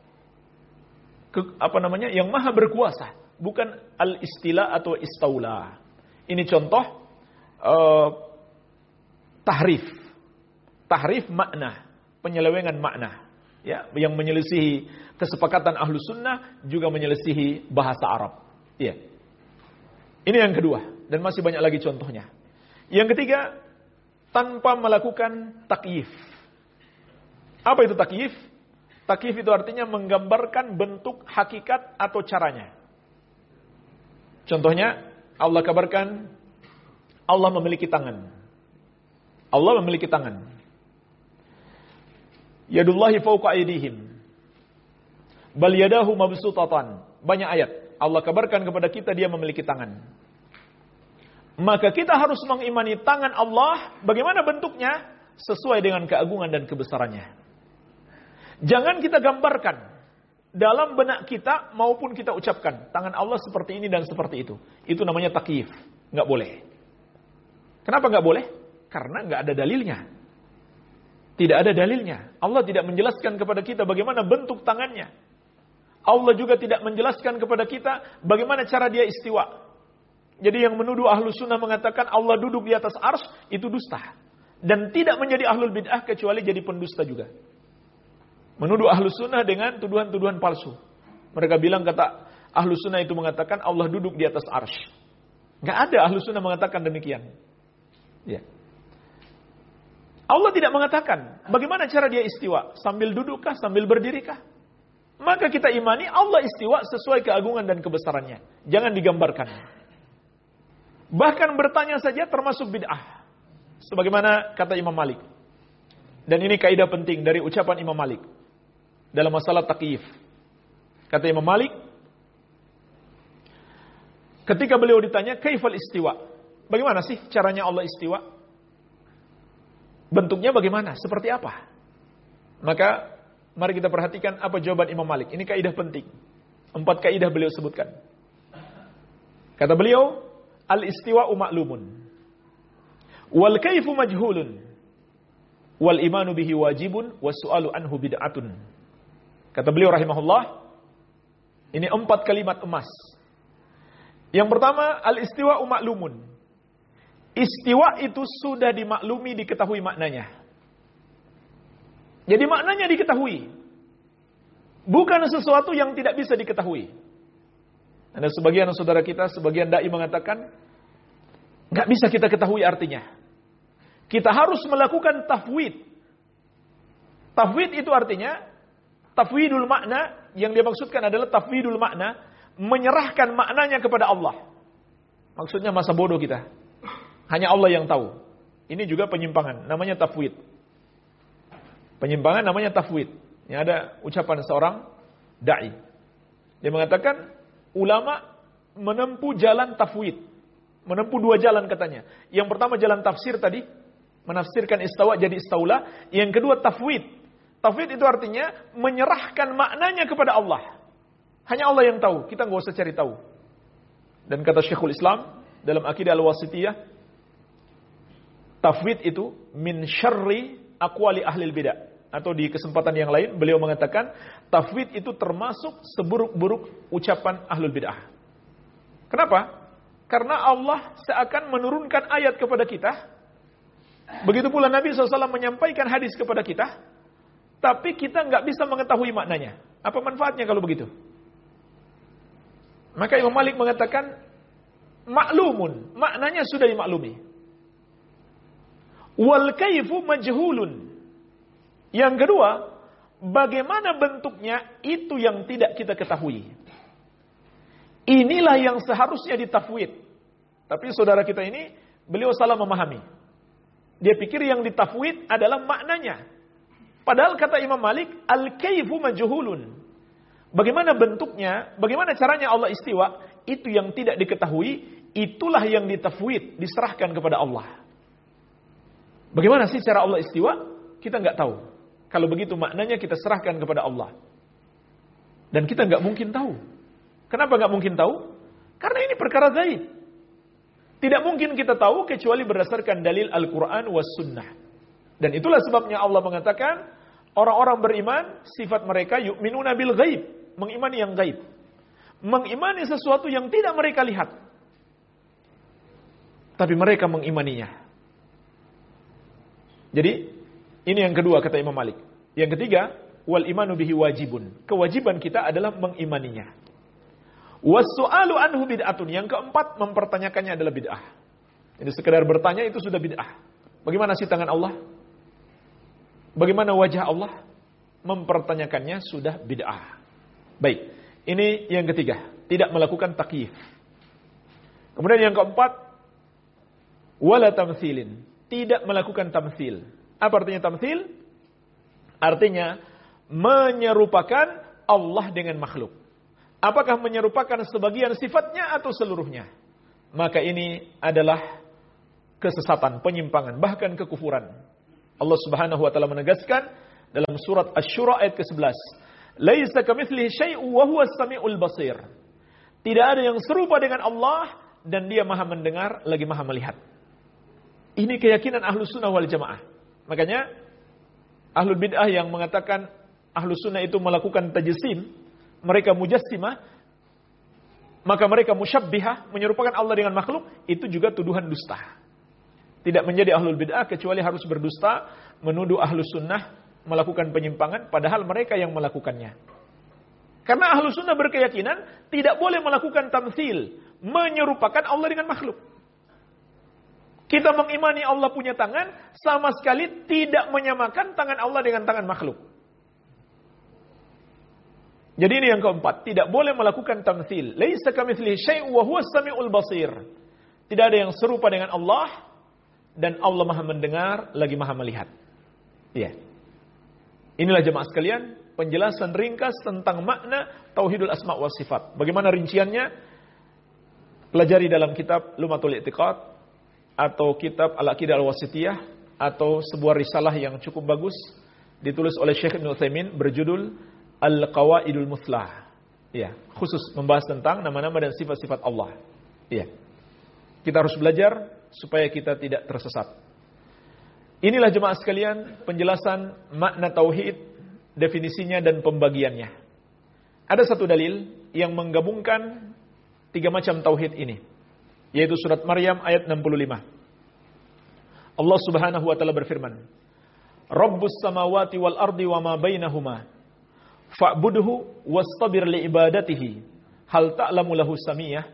Ke, apa namanya? Yang maha berkuasa. Bukan al-istila atau istaula. Ini contoh uh, tahrif. Tahrif makna. Penyelewengan makna. Ya, yang menyelisihi kesepakatan ahlu sunnah juga menyelisihi bahasa Arab. Ya. Ini yang kedua. Dan masih banyak lagi contohnya. Yang ketiga, tanpa melakukan takyif. Apa itu takyif? Takyif itu artinya menggambarkan bentuk, hakikat, atau caranya. Contohnya, Allah kabarkan, Allah memiliki tangan. Allah memiliki tangan. Yadullahi fawqa aydihim. Bal yadahu mabsutatan. Banyak ayat. Allah kabarkan kepada kita dia memiliki tangan. Maka kita harus mengimani tangan Allah. Bagaimana bentuknya? Sesuai dengan keagungan dan kebesarannya. Jangan kita gambarkan. dalam benak kita maupun kita ucapkan. Tangan Allah seperti ini dan seperti itu. Itu namanya takyif. Nggak boleh. Kenapa nggak boleh? Karena nggak ada dalilnya. Tidak ada dalilnya. Allah tidak menjelaskan kepada kita bagaimana bentuk tangannya. Allah juga tidak menjelaskan kepada kita bagaimana cara dia istiwa. Jadi yang menuduh ahlu sunnah mengatakan Allah duduk di atas arsy, itu dusta. Dan tidak menjadi ahlul bid'ah kecuali jadi pendusta juga. Menuduh ahlu sunnah dengan tuduhan-tuduhan palsu. Mereka bilang kata ahlu sunnah itu mengatakan Allah duduk di atas arsy. Gak ada ahlu sunnah mengatakan demikian. Ya. Allah tidak mengatakan bagaimana cara dia istiwa. Sambil dudukkah, sambil berdirikah? Maka kita imani Allah istiwa sesuai keagungan dan kebesarannya. Jangan digambarkan. Bahkan bertanya saja termasuk bid'ah. Sebagaimana kata Imam Malik. Dan ini kaidah penting dari ucapan Imam Malik. Dalam masalah takyif. Kata Imam Malik. Ketika beliau ditanya, kaifal istiwa? Bagaimana sih caranya Allah istiwa? Bentuknya bagaimana? Seperti apa? Maka mari kita perhatikan apa jawaban Imam Malik. Ini kaidah penting. Empat kaidah beliau sebutkan. Kata beliau, al-istiwa'u ma'lumun. Wal kaifu majhulun. Wal imanu bihi wajibun. Was-su'alu anhu bid'atun. Kata beliau rahimahullah, ini empat kalimat emas. Yang pertama, al-istiwa'u ma'lumun. Istiwa itu sudah dimaklumi, diketahui maknanya. Jadi maknanya diketahui. Bukan sesuatu yang tidak bisa diketahui. Ada sebagian saudara kita, sebagian dai mengatakan, nggak bisa kita ketahui artinya. Kita harus melakukan tafwid. Tafwid itu artinya, tafwidul makna, yang dia maksudkan adalah tafwidul makna, menyerahkan maknanya kepada Allah. Maksudnya masa bodoh kita. Hanya Allah yang tahu. Ini juga penyimpangan, namanya tafwid. Penyimpangan namanya tafwid. Yang ada ucapan seorang da'i. Dia mengatakan, ulama menempuh jalan tafwid. Menempuh dua jalan katanya. Yang pertama jalan tafsir tadi. Menafsirkan istawa jadi istaula. Yang kedua tafwid. Tafwid itu artinya menyerahkan maknanya kepada Allah. Hanya Allah yang tahu. Kita nggak usah cari tahu. Dan kata Syekhul Islam dalam Aqidah Al-Wasithiyah, tafwid itu min syarri aqwali ahlil bid'ah. Atau di kesempatan yang lain beliau mengatakan tafwid itu termasuk seburuk-buruk ucapan ahlul bid'ah. Kenapa? Karena Allah seakan menurunkan ayat kepada kita. Begitu pula Nabi shallallahu alaihi wasallam menyampaikan hadis kepada kita. Tapi kita nggak bisa mengetahui maknanya. Apa manfaatnya kalau begitu? Maka Imam Malik mengatakan maklumun. Maknanya sudah dimaklumi. Wal kaifu majhulun. Yang kedua, bagaimana bentuknya itu yang tidak kita ketahui. Inilah yang seharusnya ditafwid. Tapi saudara kita ini, beliau salah memahami. Dia pikir yang ditafwid adalah maknanya. Padahal kata Imam Malik, al-kaifu majhulun. Bagaimana bentuknya, bagaimana caranya Allah istiwa, itu yang tidak diketahui, itulah yang ditafwid, diserahkan kepada Allah. Bagaimana sih cara Allah istiwa? Kita nggak tahu. Kalau begitu maknanya kita serahkan kepada Allah. Dan kita nggak mungkin tahu. Kenapa nggak mungkin tahu? Karena ini perkara gaib. Tidak mungkin kita tahu kecuali berdasarkan dalil Al-Quran was Sunnah. Dan itulah sebabnya Allah mengatakan orang-orang beriman sifat mereka yu'minuna bil ghaib, mengimani yang gaib, mengimani sesuatu yang tidak mereka lihat, tapi mereka mengimaninya. Jadi ini yang kedua kata Imam Malik. Yang ketiga, wal imanu bihi wajibun. Kewajiban kita adalah mengimaninya. Was-su'alu anhu bid'atun. Yang keempat, mempertanyakannya adalah bid'ah. Jadi sekedar bertanya itu sudah bid'ah. Bagaimana sih tangan Allah? Bagaimana wajah Allah? Mempertanyakannya sudah bid'ah. Baik, ini yang ketiga, tidak melakukan takyif. Kemudian yang keempat, wala tamtsilin. Tidak melakukan tamtsil. Apa artinya tamtsil? Artinya menyerupakan Allah dengan makhluk. Apakah menyerupakan sebagian sifatnya atau seluruhnya? Maka ini adalah kesesatan, penyimpangan, bahkan kekufuran. Allah Subhanahu wa taala menegaskan dalam surat Asy-Syura ayat ke sebelas, Laisa kamitslihi syai'un wa huwas samiul basir. Tidak ada yang serupa dengan Allah dan Dia Maha mendengar lagi Maha melihat. Ini keyakinan Ahlus Sunnah wal Jamaah. Makanya Ahlul Bid'ah yang mengatakan Ahlus Sunnah itu melakukan tajsim, mereka mujassimah, maka mereka musyabbihah, menyerupakan Allah dengan makhluk, itu juga tuduhan dusta. Tidak menjadi Ahlul Bid'ah kecuali harus berdusta, menuduh Ahlus Sunnah melakukan penyimpangan, padahal mereka yang melakukannya. Karena Ahlus Sunnah berkeyakinan tidak boleh melakukan tamtsil, menyerupakan Allah dengan makhluk. Kita mengimani Allah punya tangan, sama sekali tidak menyamakan tangan Allah dengan tangan makhluk. Jadi ini yang keempat, tidak boleh melakukan tamtsil. Laisa kamitslihi syai'un wa huwas samiul basir. Tidak ada yang serupa dengan Allah dan Allah Maha mendengar lagi Maha melihat. Iya. Inilah jemaah sekalian, penjelasan ringkas tentang makna tauhidul asma wa sifat. Bagaimana rinciannya? Pelajari dalam kitab Lumatul I'tiqad atau kitab Al-Aqidah Al-Wasithiyah atau sebuah risalah yang cukup bagus ditulis oleh Syekh Ibnu Utsaimin berjudul Al-Qawaidul Muthlah. Ya, khusus membahas tentang nama-nama dan sifat-sifat Allah. Ya. Kita harus belajar supaya kita tidak tersesat. Inilah jemaah sekalian penjelasan makna tauhid, definisinya dan pembagiannya. Ada satu dalil yang menggabungkan tiga macam tauhid ini, yaitu surat Maryam ayat enam puluh lima. Allah Subhanahu wa taala berfirman, "Rabbus samawati wal ardi wa ma bainahuma fa'budhu wastabir li ibadatihi hal ta'lamu lahu samiyah."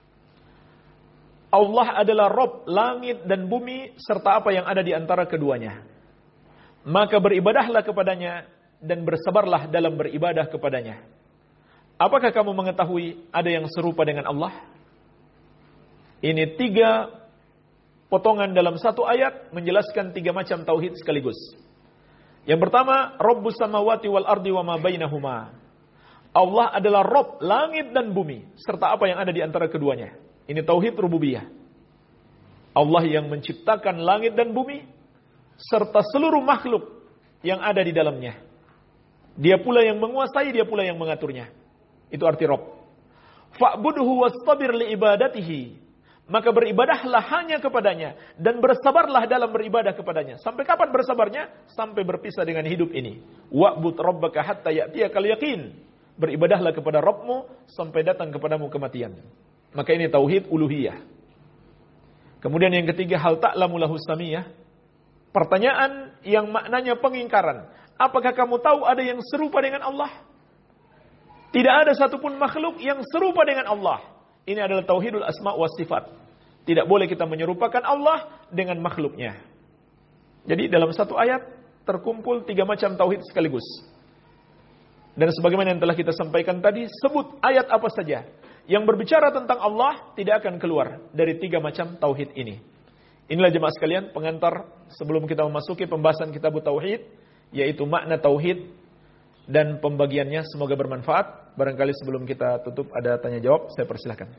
Allah adalah Rabb langit dan bumi serta apa yang ada di antara keduanya. Maka beribadahlah kepadanya dan bersabarlah dalam beribadah kepadanya. Apakah kamu mengetahui ada yang serupa dengan Allah? Ini tiga potongan dalam satu ayat menjelaskan tiga macam tauhid sekaligus. Yang pertama, Rabbus samawati wal ardi wa ma bainahuma. Allah adalah Rabb langit dan bumi serta apa yang ada di antara keduanya. Ini tauhid rububiyah. Allah yang menciptakan langit dan bumi serta seluruh makhluk yang ada di dalamnya. Dia pula yang menguasai, dia pula yang mengaturnya. Itu arti Rabb. Fa'budhu wastabir li ibadatihi. Maka beribadahlah hanya kepadanya dan bersabarlah dalam beribadah kepadanya. Sampai kapan bersabarnya? Sampai berpisah dengan hidup ini. Wa'bud rabbaka hatta ya'tiyakal yaqin. Beribadahlah kepada Rabbmu sampai datang kepadamu kematian. Maka ini tauhid uluhiyah. Kemudian yang ketiga, hal ta'lamu lahu samiyah. Pertanyaan yang maknanya pengingkaran. Apakah kamu tahu ada yang serupa dengan Allah? Tidak ada satupun makhluk yang serupa dengan Allah. Ini adalah tauhidul asma wa sifat. Tidak boleh kita menyerupakan Allah dengan makhluknya. Jadi dalam satu ayat terkumpul tiga macam tauhid sekaligus. Dan sebagaimana yang telah kita sampaikan tadi, sebut ayat apa saja yang berbicara tentang Allah tidak akan keluar dari tiga macam tauhid ini. Inilah jemaah sekalian pengantar sebelum kita memasuki pembahasan kitab tauhid, yaitu makna tauhid dan pembagiannya. Semoga bermanfaat. Barangkali sebelum kita tutup ada tanya jawab, saya persilahkan.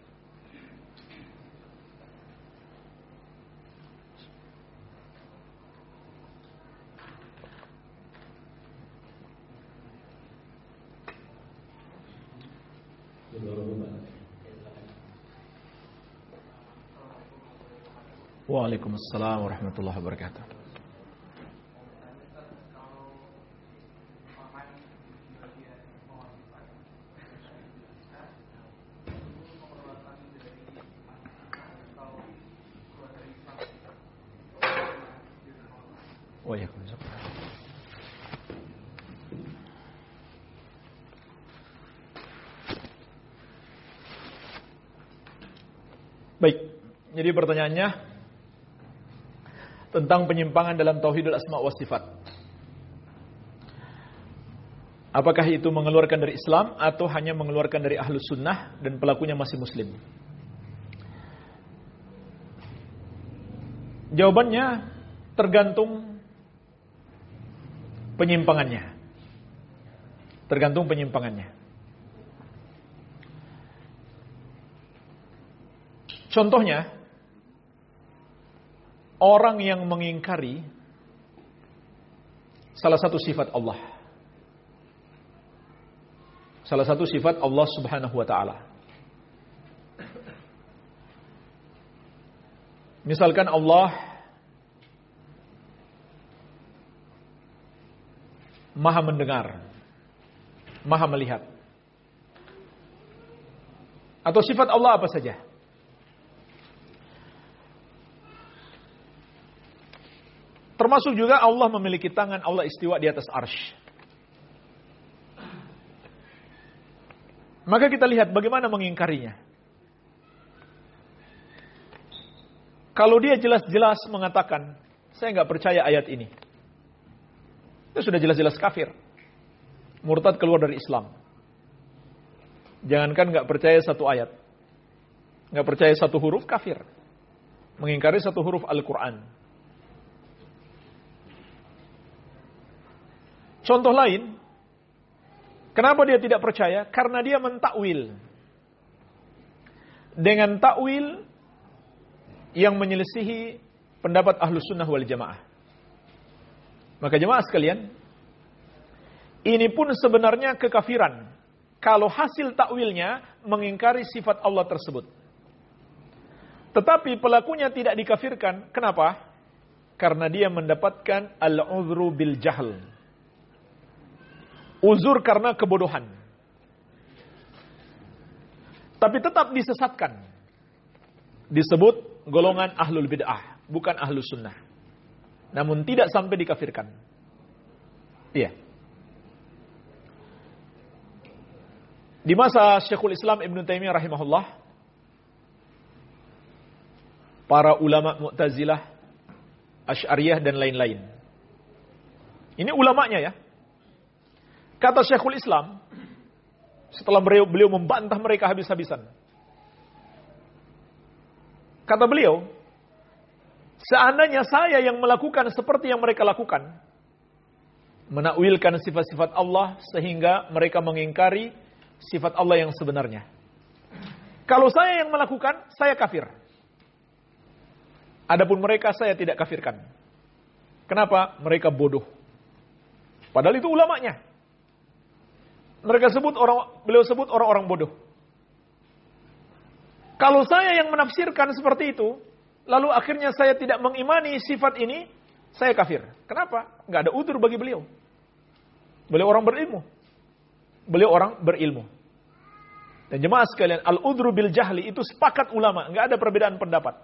Waalaikumsalam warahmatullahi wabarakatuh. Waalaikumsalam. Baik, jadi pertanyaannya tentang penyimpangan dalam tauhidul asma wa sifat. Apakah itu mengeluarkan dari Islam atau hanya mengeluarkan dari ahlus sunnah dan pelakunya masih muslim? Jawabannya tergantung penyimpangannya. Tergantung penyimpangannya. Contohnya, orang yang mengingkari salah satu sifat Allah. Salah satu sifat Allah Subhanahu wa taala. Misalkan Allah Maha mendengar, Maha melihat. Atau sifat Allah apa saja. Termasuk juga Allah memiliki tangan, Allah istiwa di atas arsy. Maka kita lihat bagaimana mengingkarinya. Kalau dia jelas-jelas mengatakan, saya nggak percaya ayat ini. Itu sudah jelas-jelas kafir. Murtad, keluar dari Islam. Jangankan nggak percaya satu ayat. Nggak percaya satu huruf, kafir. Mengingkari satu huruf Al-Quran. Contoh lain, kenapa dia tidak percaya? Karena dia mentakwil. Dengan takwil yang menyelisihi pendapat Ahlus Sunnah wal Jamaah. Maka jemaah sekalian, ini pun sebenarnya kekafiran. Kalau hasil takwilnya mengingkari sifat Allah tersebut. Tetapi pelakunya tidak dikafirkan. Kenapa? Karena dia mendapatkan al-udhru bil jahl. Uzur karena kebodohan. Tapi tetap disesatkan. Disebut golongan ahlul bid'ah, bukan ahlus sunnah. Namun tidak sampai dikafirkan. Iya. Di masa Syekhul Islam Ibn Taimiyah rahimahullah, para ulama Mu'tazilah, Asy'ariyah dan lain-lain. Ini ulamanya ya. Kata Syekhul Islam, setelah beliau, beliau membantah mereka habis-habisan. Kata beliau, seandainya saya yang melakukan seperti yang mereka lakukan, menakwilkan sifat-sifat Allah sehingga mereka mengingkari sifat Allah yang sebenarnya. Kalau saya yang melakukan, saya kafir. Adapun mereka, saya tidak kafirkan. Kenapa? Mereka bodoh. Padahal itu ulamanya. Mereka sebut orang, beliau sebut orang-orang bodoh. Kalau saya yang menafsirkan seperti itu, lalu akhirnya saya tidak mengimani sifat ini, saya kafir. Kenapa? Nggak ada udzur bagi beliau. Beliau orang berilmu. Beliau orang berilmu. Dan jemaah sekalian, al-udhru bil jahli itu sepakat ulama, nggak ada perbedaan pendapat.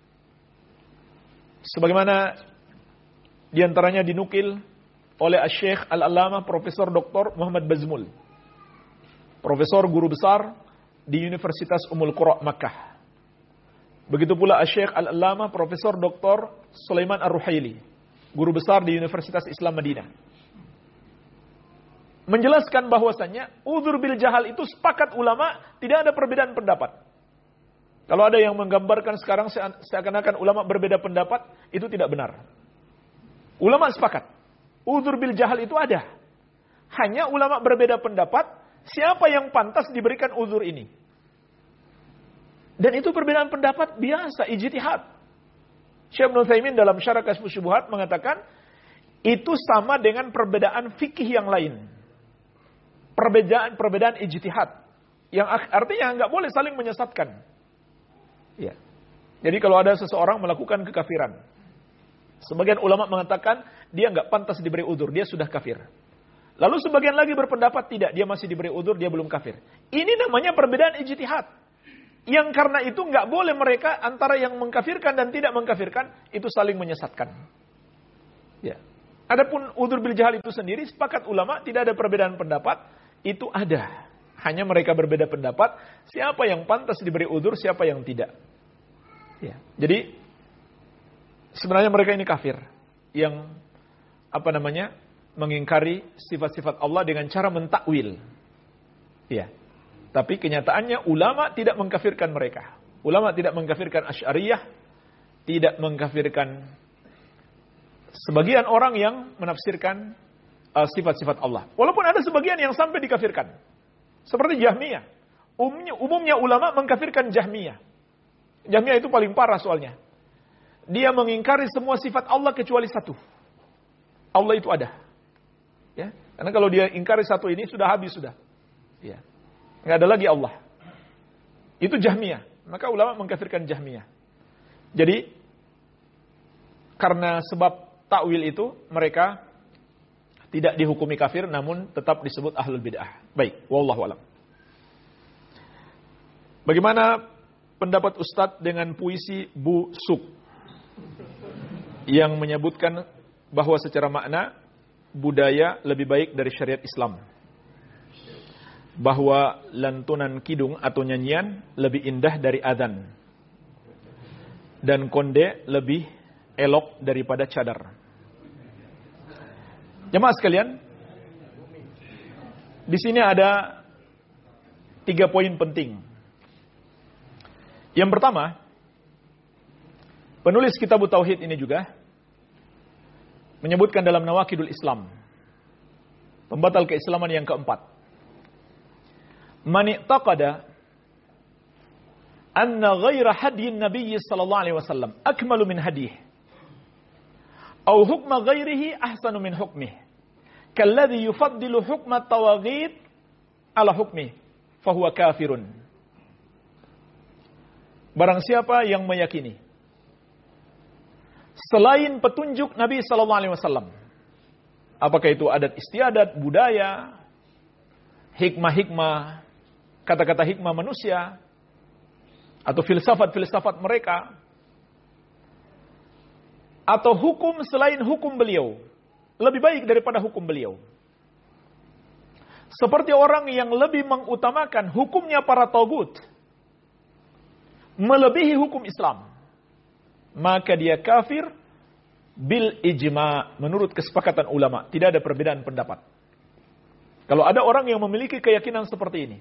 Sebagaimana diantaranya dinukil oleh Syekh Al-Allamah Profesor Doktor Muhammad Bazmul, Profesor guru besar di Universitas Ummul Qura Makkah. Begitu pula Syekh Al-Allamah Profesor Doktor Sulaiman Ar-Ruhaili, guru besar di Universitas Islam Madinah. Menjelaskan bahwasannya udzur bil jahal itu sepakat ulama, tidak ada perbedaan pendapat. Kalau ada yang menggambarkan sekarang seakan-akan ulama berbeda pendapat, itu tidak benar. Ulama sepakat. Udzur bil jahal itu ada. Hanya ulama berbeda pendapat, siapa yang pantas diberikan udzur ini. Dan itu perbedaan pendapat biasa, ijtihad. Syekh Ibnu Utsaimin dalam Syarah Kasyfus Syubhat mengatakan, itu sama dengan perbedaan fikih yang lain. Perbedaan perbedaan ijtihad. Yang artinya nggak boleh saling menyesatkan. Ya. Jadi kalau ada seseorang melakukan kekafiran, sebagian ulama mengatakan dia nggak pantas diberi udzur, dia sudah kafir. Lalu sebagian lagi berpendapat tidak, dia masih diberi udzur, dia belum kafir. Ini namanya perbedaan ijtihad. Yang karena itu nggak boleh mereka antara yang mengkafirkan dan tidak mengkafirkan itu saling menyesatkan. Ya. Adapun udzur bil jahal itu sendiri sepakat ulama tidak ada perbedaan pendapat, itu ada. Hanya mereka berbeda pendapat, siapa yang pantas diberi udzur, siapa yang tidak. Ya. Jadi sebenarnya mereka ini kafir yang apa namanya mengingkari sifat-sifat Allah dengan cara mentakwil. Ya. Tapi kenyataannya ulama tidak mengkafirkan mereka. Ulama tidak mengkafirkan Asy'ariyah, tidak mengkafirkan sebagian orang yang menafsirkan uh, sifat-sifat Allah. Walaupun ada sebagian yang sampai dikafirkan. Seperti Jahmiyah. Umumnya, umumnya ulama mengkafirkan Jahmiyah. Jahmiyah itu paling parah soalnya. Dia mengingkari semua sifat Allah kecuali satu. Allah itu ada. Ya, karena kalau dia ingkari satu ini sudah habis sudah. Ya. Nggak ada lagi Allah. Itu Jahmiyah. Maka ulama mengkafirkan Jahmiyah. Jadi, karena sebab takwil itu, mereka tidak dihukumi kafir, namun tetap disebut ahlul bid'ah. Baik, wallahu a'lam. Bagaimana pendapat Ustadz dengan puisi Bu Suk yang menyebutkan bahwa secara makna budaya lebih baik dari syariat Islam? Bahwa lantunan kidung atau nyanyian lebih indah dari adzan. Dan konde lebih elok daripada cadar. Jemaah sekalian, di sini ada tiga poin penting. Yang pertama, penulis kitab Tauhid ini juga menyebutkan dalam Nawaqidul Islam, pembatal keislaman yang keempat. Man i'taqada anna ghaira hadyin Nabi sallallahu alaihi wasallam akmalu min hadyihi aw hukma ghairihi ahsanu min hukmihi kalladhi yufaddilu hukma tawaghit ala hukmihi fahuwa kafirun. Barang siapa yang meyakini selain petunjuk Nabi sallallahu alaihi wasallam, apakah itu adat istiadat, budaya, hikmah-hikmah, kata-kata hikmah manusia, atau filsafat-filsafat mereka, atau hukum selain hukum beliau, lebih baik daripada hukum beliau. Seperti orang yang lebih mengutamakan hukumnya para tagut, melebihi hukum Islam, maka dia kafir bil ijma', menurut kesepakatan ulama. Tidak ada perbedaan pendapat. Kalau ada orang yang memiliki keyakinan seperti ini,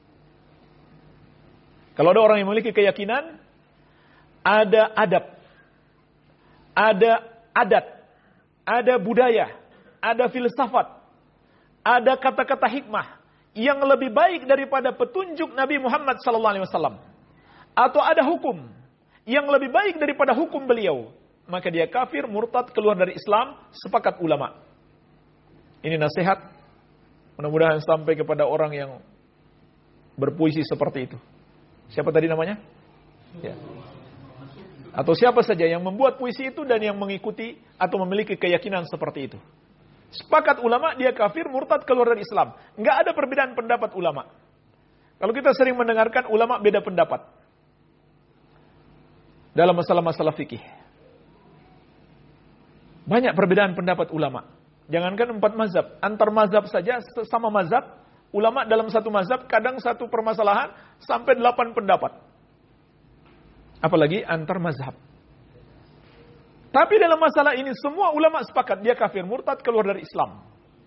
kalau ada orang yang memiliki keyakinan, ada adab, ada adat, ada budaya, ada filsafat, ada kata-kata hikmah yang lebih baik daripada petunjuk Nabi Muhammad sallallahu alaihi wasallam, atau ada hukum yang lebih baik daripada hukum beliau, maka dia kafir, murtad, keluar dari Islam, sepakat ulama. Ini nasihat, mudah-mudahan sampai kepada orang yang berpuisi seperti itu. Siapa tadi namanya? Ya. Atau siapa saja yang membuat puisi itu dan yang mengikuti atau memiliki keyakinan seperti itu. Sepakat ulama, dia kafir, murtad, keluar dari Islam. Enggak ada perbedaan pendapat ulama. Kalau kita sering mendengarkan ulama beda pendapat dalam masalah-masalah fikih. Banyak perbedaan pendapat ulama. Jangankan empat mazhab, antar mazhab saja sesama mazhab, ulama dalam satu mazhab kadang satu permasalahan sampai delapan pendapat. Apalagi antar mazhab. Tapi dalam masalah ini semua ulama sepakat dia kafir, murtad, keluar dari Islam.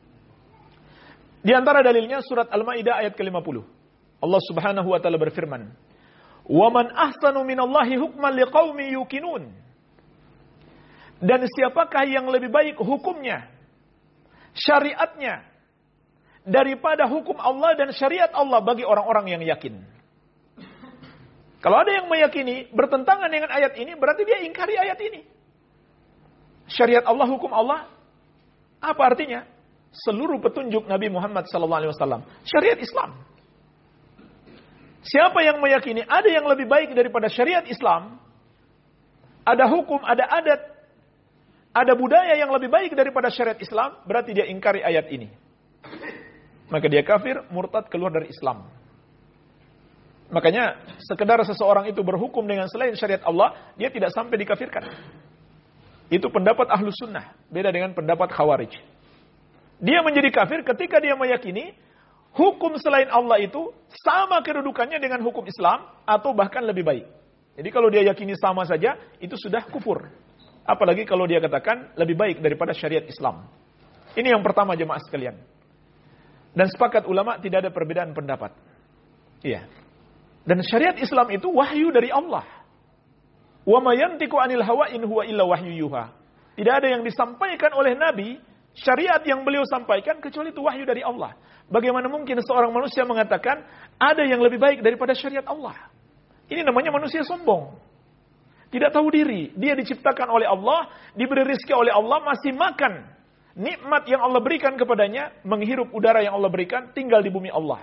Di antara dalilnya surat Al-Maidah ayat ke lima puluh. Allah Subhanahu wa taala berfirman, "Wa man ahsanu minallahi hukman liqaumi yuqinun." Dan siapakah yang lebih baik hukumnya, syariatnya, daripada hukum Allah dan syariat Allah bagi orang-orang yang yakin. Kalau ada yang meyakini bertentangan dengan ayat ini, berarti dia ingkari ayat ini. Syariat Allah, hukum Allah, apa artinya? Seluruh petunjuk Nabi Muhammad sallallahu alaihi wasallam, syariat Islam. Siapa yang meyakini ada yang lebih baik daripada syariat Islam, ada hukum, ada adat, ada budaya yang lebih baik daripada syariat Islam, berarti dia ingkari ayat ini. Maka dia kafir, murtad, keluar dari Islam. Makanya sekedar seseorang itu berhukum dengan selain syariat Allah, dia tidak sampai dikafirkan. Itu pendapat Ahlus Sunnah, beda dengan pendapat Khawarij. Dia menjadi kafir ketika dia meyakini hukum selain Allah itu sama kedudukannya dengan hukum Islam atau bahkan lebih baik. Jadi kalau dia yakini sama saja, itu sudah kufur. Apalagi kalau dia katakan lebih baik daripada syariat Islam. Ini yang pertama jemaah sekalian. Dan sepakat ulama tidak ada perbedaan pendapat. Iya. Dan syariat Islam itu wahyu dari Allah. Wa ma yantiqu 'anil hawa in huwa illa wahyu yuha. Tidak ada yang disampaikan oleh Nabi, syariat yang beliau sampaikan kecuali itu wahyu dari Allah. Bagaimana mungkin seorang manusia mengatakan ada yang lebih baik daripada syariat Allah? Ini namanya manusia sombong. Tidak tahu diri. Dia diciptakan oleh Allah, diberi rezeki oleh Allah, masih makan nikmat yang Allah berikan kepadanya, menghirup udara yang Allah berikan, tinggal di bumi Allah.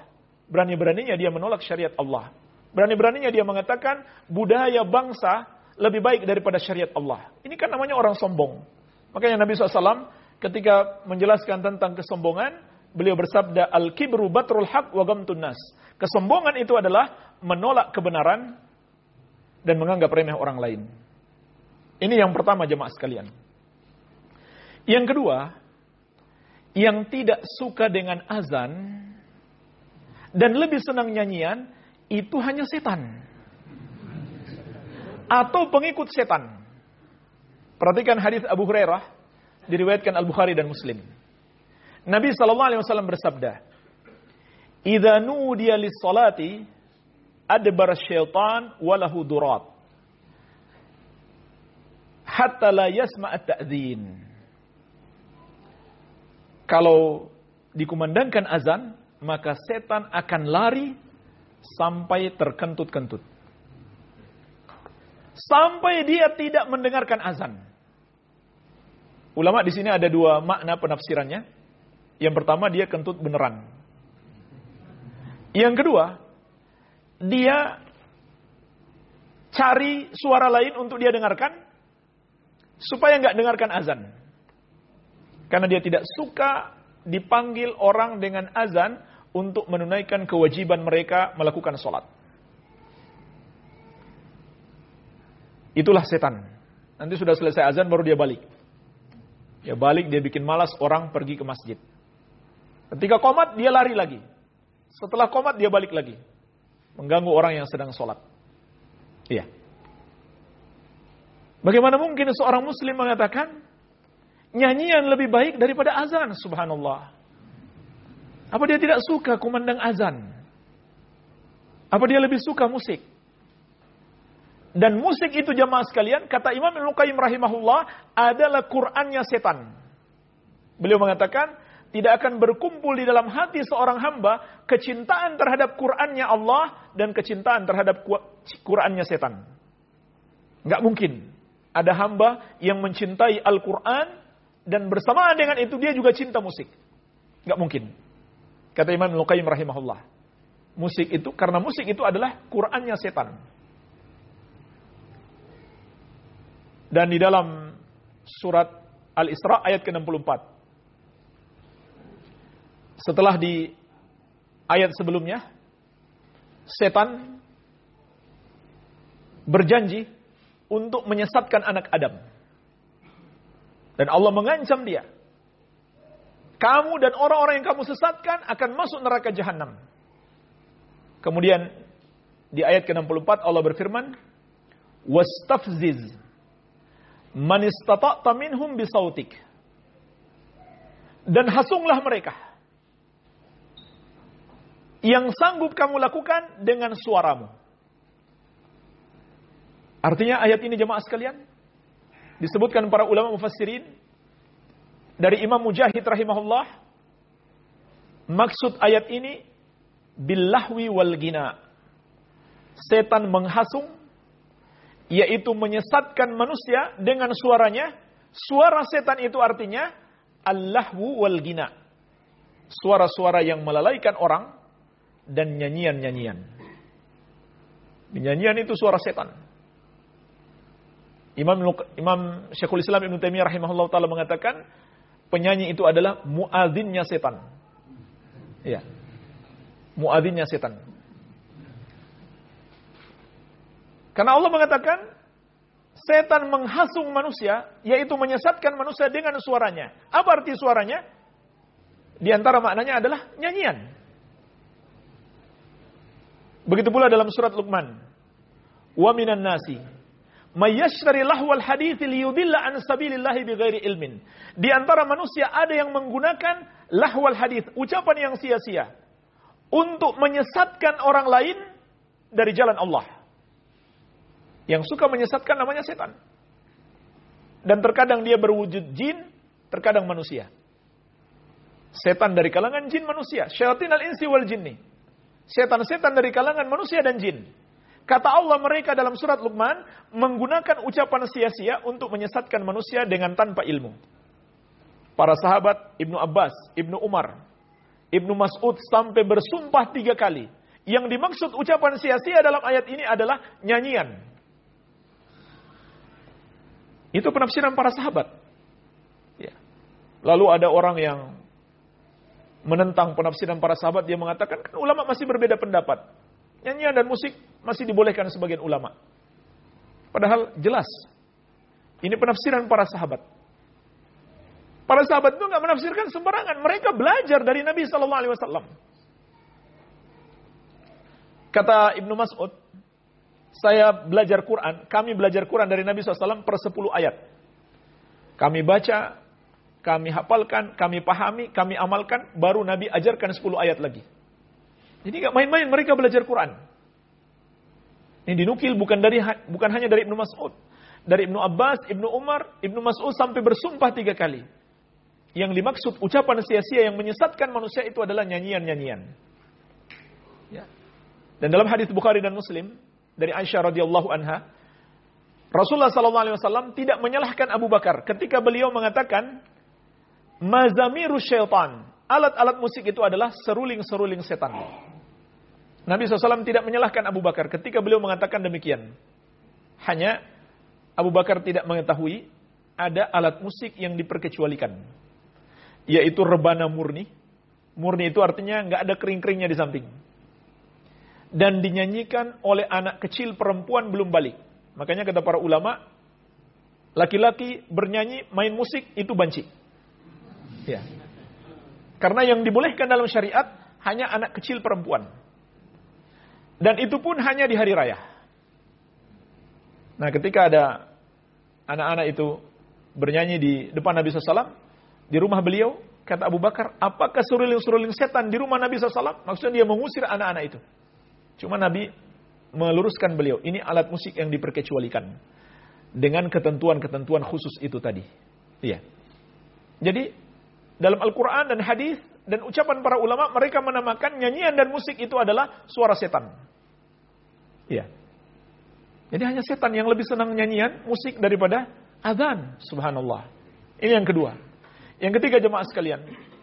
Berani-beraninya dia menolak syariat Allah. Berani-beraninya dia mengatakan budaya bangsa lebih baik daripada syariat Allah. Ini kan namanya orang sombong. Makanya Nabi shallallahu alaihi wasallam ketika menjelaskan tentang kesombongan, beliau bersabda, Al-kibru batrul haq wa gamtun nas. Kesombongan itu adalah menolak kebenaran dan menganggap remeh orang lain. Ini yang pertama jemaah sekalian. Yang kedua, yang tidak suka dengan azan dan lebih senang nyanyian, itu hanya setan. Atau pengikut setan. Perhatikan hadis Abu Hurairah, diriwayatkan Al-Bukhari dan Muslim. Nabi sallallahu alaihi wasallam bersabda, "Idza nudiya lis-salati adbara syaitan wa lahu durat. Hatta la yasma' at-ta'dzin." Kalau dikumandangkan azan, maka setan akan lari sampai terkentut-kentut. Sampai dia tidak mendengarkan azan. Ulama di sini ada dua makna penafsirannya. Yang pertama, dia kentut beneran. Yang kedua, dia cari suara lain untuk dia dengarkan, supaya nggak dengarkan azan. Karena dia tidak suka dipanggil orang dengan azan untuk menunaikan kewajiban mereka melakukan sholat. Itulah setan. Nanti sudah selesai azan baru dia balik. Ya balik, dia bikin malas orang pergi ke masjid. Ketika qomat dia lari lagi. Setelah qomat dia balik lagi. Mengganggu orang yang sedang sholat. Iya. Bagaimana mungkin seorang muslim mengatakan nyanyian lebih baik daripada azan? Subhanallah. Apa dia tidak suka kumandang azan? Apa dia lebih suka musik? Dan musik itu jamaah sekalian, kata Imam Ibnu Qayyim rahimahullah, adalah Qur'annya setan. Beliau mengatakan, tidak akan berkumpul di dalam hati seorang hamba kecintaan terhadap Qur'annya Allah dan kecintaan terhadap Qur'annya setan. Enggak mungkin ada hamba yang mencintai Al-Qur'an dan bersamaan dengan itu dia juga cinta musik. Enggak mungkin. Kata Imam Ibnu Qayyim rahimahullah. Musik itu, karena musik itu adalah Qur'annya setan. Dan di dalam surat Al-Isra ayat ke enam puluh empat. Setelah di ayat sebelumnya, setan berjanji untuk menyesatkan anak Adam. Dan Allah mengancam dia. Kamu dan orang-orang yang kamu sesatkan akan masuk neraka jahanam. Kemudian di ayat ke enam puluh empat Allah berfirman, "Wastafziz man istata'ta minhum bisautik." Dan hasunglah mereka yang sanggup kamu lakukan dengan suaramu. Artinya ayat ini jemaah sekalian, disebutkan para ulama mufassirin, dari Imam Mujahid rahimahullah, maksud ayat ini billahwi wal gina. Setan menghasung, yaitu menyesatkan manusia dengan suaranya. Suara setan itu artinya al-lahwu wal gina. Suara-suara yang melalaikan orang dan nyanyian-nyanyian. Nyanyian itu suara setan. Imam Imam Syekhul Islam Ibnu Taimiyah rahimahullah taala mengatakan penyanyi itu adalah muadzinnya setan. Iya. Muadzinnya setan. Karena Allah mengatakan setan menghasung manusia, yaitu menyesatkan manusia dengan suaranya. Apa arti suaranya? Di antara maknanya adalah nyanyian. Begitu pula dalam surat Luqman. Wa minan nasi may yashtari lahwal hadits liyudilla an sabilillahi bighairi ilmin. Di antara manusia ada yang menggunakan lahwal hadits, ucapan yang sia-sia, untuk menyesatkan orang lain dari jalan Allah. Yang suka menyesatkan namanya setan. Dan terkadang dia berwujud jin, terkadang manusia. Setan dari kalangan jin manusia. Syayatin al-insi wal jinni. Setan-setan dari kalangan manusia dan jin. Kata Allah, mereka dalam surat Luqman menggunakan ucapan sia-sia untuk menyesatkan manusia dengan tanpa ilmu. Para sahabat Ibnu Abbas, Ibnu Umar, Ibnu Mas'ud sampai bersumpah tiga kali. Yang dimaksud ucapan sia-sia dalam ayat ini adalah nyanyian. Itu penafsiran para sahabat. Ya. Lalu ada orang yang menentang penafsiran para sahabat. Dia mengatakan, kan ulama masih berbeda pendapat. Nyanyian dan musik masih dibolehkan sebagian ulama. Padahal jelas. Ini penafsiran para sahabat. Para sahabat itu nggak menafsirkan sembarangan. Mereka belajar dari Nabi Sallallahu Alaihi Wasallam. Kata Ibnu Mas'ud, saya belajar Quran, kami belajar Quran dari Nabi Sallallahu Alaihi Wasallam per sepuluh ayat. Kami baca, kami hafalkan, kami pahami, kami amalkan, baru Nabi ajarkan sepuluh ayat lagi. Jadi nggak main-main mereka belajar Quran. Ini dinukil bukan dari bukan hanya dari Ibnu Mas'ud, dari Ibnu Abbas, Ibnu Umar, Ibnu Mas'ud sampai bersumpah tiga kali. Yang dimaksud ucapan sia-sia yang menyesatkan manusia itu adalah nyanyian-nyanyian. Ya. Dan dalam hadis Bukhari dan Muslim dari Aisyah radhiyallahu anha, Rasulullah sallallahu alaihi wasallam tidak menyalahkan Abu Bakar ketika beliau mengatakan mazamiru syaitan, alat-alat musik itu adalah seruling-seruling setan. Nabi shallallahu alaihi wasallam tidak menyalahkan Abu Bakar ketika beliau mengatakan demikian. Hanya Abu Bakar tidak mengetahui ada alat musik yang diperkecualikan, yaitu rebana murni. Murni itu artinya nggak ada kering-keringnya di samping. Dan dinyanyikan oleh anak kecil perempuan belum balik. Makanya kata para ulama, laki-laki bernyanyi, main musik, itu banci. Ya. Karena yang dibolehkan dalam syariat hanya anak kecil perempuan. Dan itu pun hanya di hari raya. Nah, ketika ada anak-anak itu bernyanyi di depan Nabi shallallahu alaihi wasallam, di rumah beliau, kata Abu Bakar, apakah seruling-seruling setan di rumah Nabi shallallahu alaihi wasallam? Maksudnya dia mengusir anak-anak itu. Cuma Nabi meluruskan beliau, ini alat musik yang diperkecualikan dengan ketentuan-ketentuan khusus itu tadi. Iya. Jadi dalam Al-Quran dan hadis dan ucapan para ulama, mereka menamakan nyanyian dan musik itu adalah suara setan. Iya. Jadi hanya setan yang lebih senang nyanyian, musik daripada azan. Subhanallah. Ini yang kedua. Yang ketiga jemaah sekalian.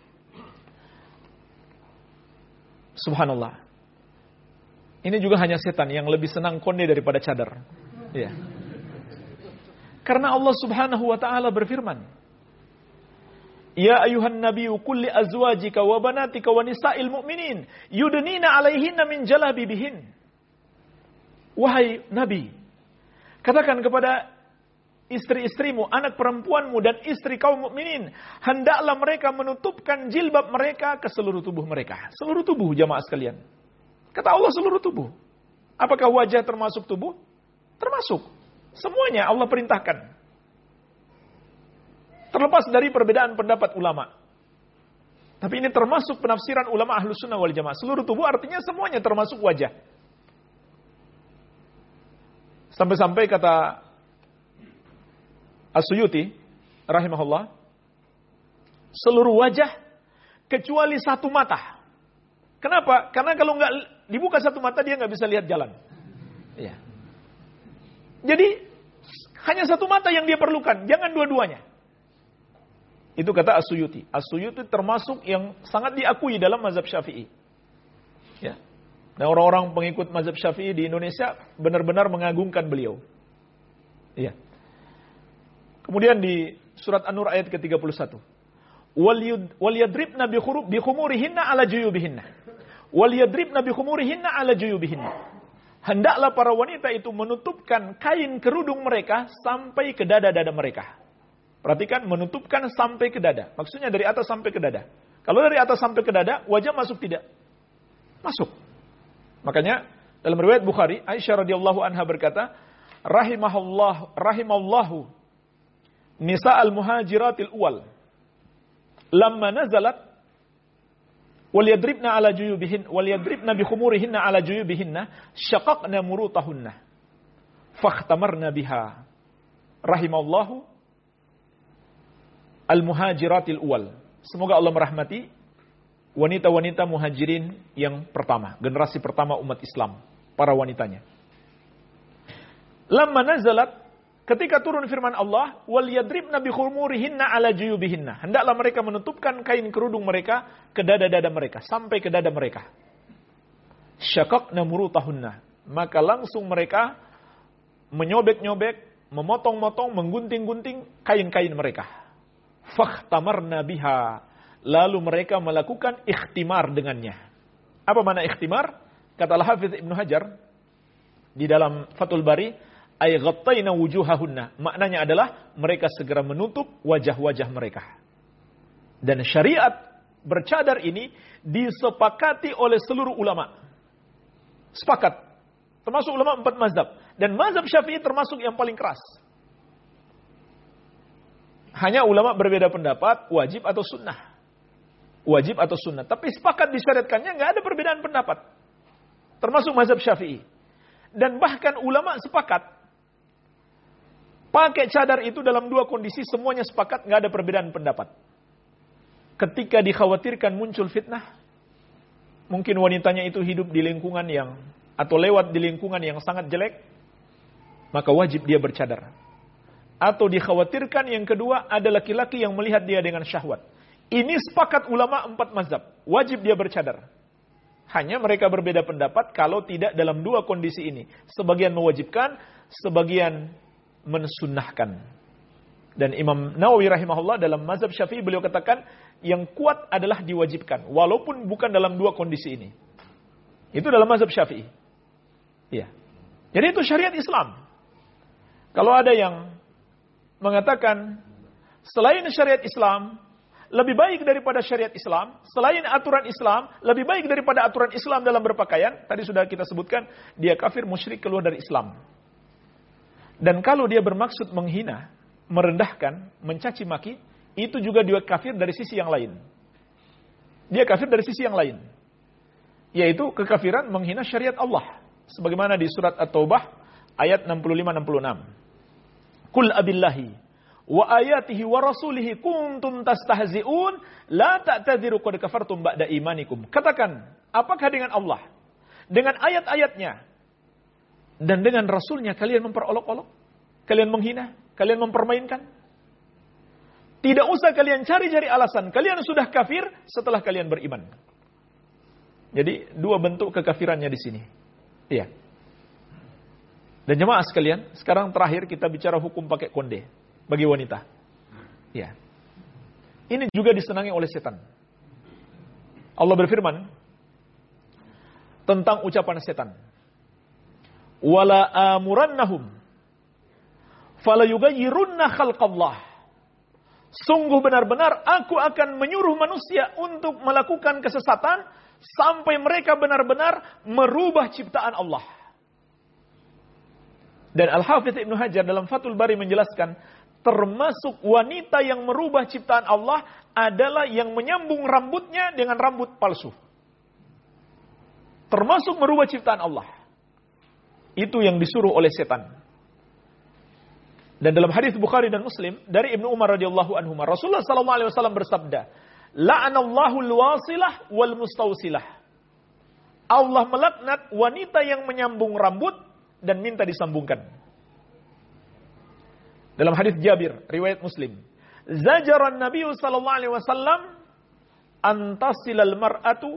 Subhanallah. Ini juga hanya setan yang lebih senang konde daripada cadar. Ya. Karena Allah Subhanahu wa taala berfirman, "Ya ayuhan nabiyyu qul li azwajika wa banatika wa nisa'il mu'minin yudnina 'alaihinna min jalabibihin." Wahai Nabi, katakan kepada istri-istrimu, anak perempuanmu dan istri kaum mukminin, hendaklah mereka menutupkan jilbab mereka ke seluruh tubuh mereka. Seluruh tubuh jamaah sekalian. Kata Allah seluruh tubuh. Apakah wajah termasuk tubuh? Termasuk. Semuanya Allah perintahkan. Terlepas dari perbedaan pendapat ulama. Tapi ini termasuk penafsiran ulama Ahlus Sunnah wal Jamaah. Seluruh tubuh artinya semuanya termasuk wajah. Sampai-sampai kata As-Suyuti rahimahullah, seluruh wajah kecuali satu mata. Kenapa? Karena kalau nggak dibuka satu mata dia nggak bisa lihat jalan. Ya. Jadi hanya satu mata yang dia perlukan, jangan dua-duanya. Itu kata As-Suyuti. As-Suyuti termasuk yang sangat diakui dalam mazhab Syafi'i. Ya. Nah, orang-orang pengikut mazhab Syafi'i di Indonesia benar-benar mengagungkan beliau. Ya. Kemudian di surat An-Nur ayat ke tiga puluh satu. Wal yadribna bi khumurihinna ala juyubihinna. Wal yadribna bi khumurihinna ala juyubihinna. Hendaklah para wanita itu menutupkan kain kerudung mereka sampai ke dada-dada mereka. Perhatikan, menutupkan sampai ke dada. Maksudnya dari atas sampai ke dada. Kalau dari atas sampai ke dada, wajah masuk tidak? Masuk. Makanya dalam riwayat Bukhari, Aisyah radhiyallahu anha berkata, rahimahullah rahimallahu nisa'al muhajiratil awwal lamma nazalat wal yadribna ala juyubihin wal yadribna bi khumurihinna ala juyubihinna syaqaqna murutahunna fakhtamarna biha rahimallahu al muhajiratil awwal. Semoga Allah merahmati wanita-wanita muhajirin yang pertama, generasi pertama umat Islam, para wanitanya. Lamma nazalat, ketika turun firman Allah, wal yadribna bi khumurihinna ala juyubihinna. Hendaklah mereka menutupkan kain kerudung mereka ke dada-dada mereka, sampai ke dada mereka. Syaqaqna murutahunna. Maka langsung mereka menyobek-nyobek, memotong-motong, menggunting-gunting kain-kain mereka. Fakhtamarna biha. Lalu mereka melakukan ikhtimar dengannya. Apa makna ikhtimar? Kata Al-Hafidz Ibnu Hajar di dalam Fathul Bari, ay ghattayna wujuhahunna. Maknanya adalah mereka segera menutup wajah-wajah mereka. Dan syariat bercadar ini disepakati oleh seluruh ulama. Sepakat. Termasuk ulama empat mazhab. Dan mazhab Syafi'i termasuk yang paling keras. Hanya ulama berbeda pendapat, wajib atau sunnah. Wajib atau sunnah. Tapi sepakat disyariatkannya, nggak ada perbedaan pendapat. Termasuk mazhab Syafi'i. Dan bahkan ulama sepakat. Pakai cadar itu dalam dua kondisi, semuanya sepakat, nggak ada perbedaan pendapat. Ketika dikhawatirkan muncul fitnah, mungkin wanitanya itu hidup di lingkungan yang, atau lewat di lingkungan yang sangat jelek, maka wajib dia bercadar. Atau dikhawatirkan yang kedua, ada laki-laki yang melihat dia dengan syahwat. Ini sepakat ulama empat mazhab, wajib dia bercadar. Hanya mereka berbeda pendapat kalau tidak dalam dua kondisi ini. Sebagian mewajibkan, sebagian mensunnahkan. Dan Imam Nawawi rahimahullah dalam mazhab Syafi'i beliau katakan yang kuat adalah diwajibkan. Walaupun bukan dalam dua kondisi ini. Itu dalam mazhab Syafi'i. Iya. Jadi itu syariat Islam. Kalau ada yang mengatakan selain syariat Islam lebih baik daripada syariat Islam, selain aturan Islam, lebih baik daripada aturan Islam dalam berpakaian, tadi sudah kita sebutkan, dia kafir, musyrik, keluar dari Islam. Dan kalau dia bermaksud menghina, merendahkan, mencaci maki, itu juga dia kafir dari sisi yang lain. Dia kafir dari sisi yang lain. Yaitu kekafiran menghina syariat Allah. Sebagaimana di surat At-Taubah, ayat enam puluh lima enam puluh enam. Qul abillahi wa ayatihi wa rasulihi kuntum tastahzi'un la ta'tadiru qad kafartum ba'da imanikum. Katakan, apakah dengan Allah, dengan ayat-ayatnya dan dengan rasulnya kalian memperolok-olok, kalian menghina, kalian mempermainkan? Tidak usah kalian cari-cari alasan, kalian sudah kafir setelah kalian beriman. Jadi dua bentuk kekafirannya di sini. Iya. Dan jemaah sekalian, sekarang terakhir kita bicara hukum pakai konde bagi wanita. Ya. Ini juga disenangi oleh setan. Allah berfirman tentang ucapan setan. Wala amurannahum fala yughayyirunna khalqallah. Sungguh benar-benar aku akan menyuruh manusia untuk melakukan kesesatan sampai mereka benar-benar merubah ciptaan Allah. Dan Al-Hafidz Ibnu Hajar dalam Fathul Bari menjelaskan, termasuk wanita yang merubah ciptaan Allah adalah yang menyambung rambutnya dengan rambut palsu. Termasuk merubah ciptaan Allah. Itu yang disuruh oleh setan. Dan dalam hadis Bukhari dan Muslim dari Ibnu Umar radhiyallahu anhu, Rasulullah sallallahu alaihi wasallam bersabda, "La'anallahu al-wasilah wal mustawsilah." Allah melaknat wanita yang menyambung rambut dan minta disambungkan. Dalam hadis Jabir, riwayat Muslim, zajaran Nabi sallallahu alaihi wasallam antasilal mar'atu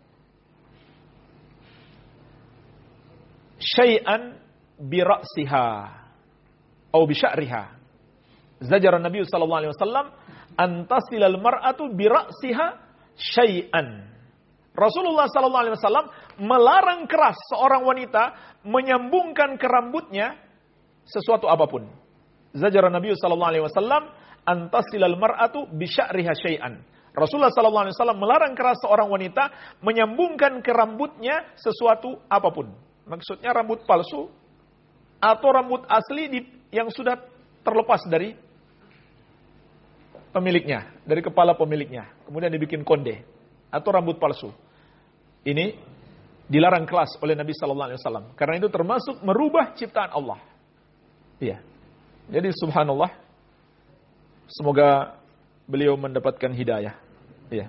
syai'an bi ra'siha atau bi sya'riha. Zajaran Nabi sallallahu alaihi wasallam antasilal mar'atu bi ra'siha syai'an. Rasulullah sallallahu alaihi wasallam melarang keras seorang wanita menyambungkan ke rambutnya sesuatu apapun. Zajaran Nabi sallallahu alaihi wasallam antasilal mar'atu bi sya'riha syai'an. Rasulullah sallallahu alaihi wasallam melarang keras seorang wanita menyambungkan ke rambutnya sesuatu apapun. Maksudnya rambut palsu atau rambut asli di, yang sudah terlepas dari pemiliknya, dari kepala pemiliknya, kemudian dibikin konde atau rambut palsu. Ini dilarang keras oleh Nabi sallallahu alaihi wasallam karena itu termasuk merubah ciptaan Allah. Iya. Jadi subhanallah, semoga beliau mendapatkan hidayah. Iya.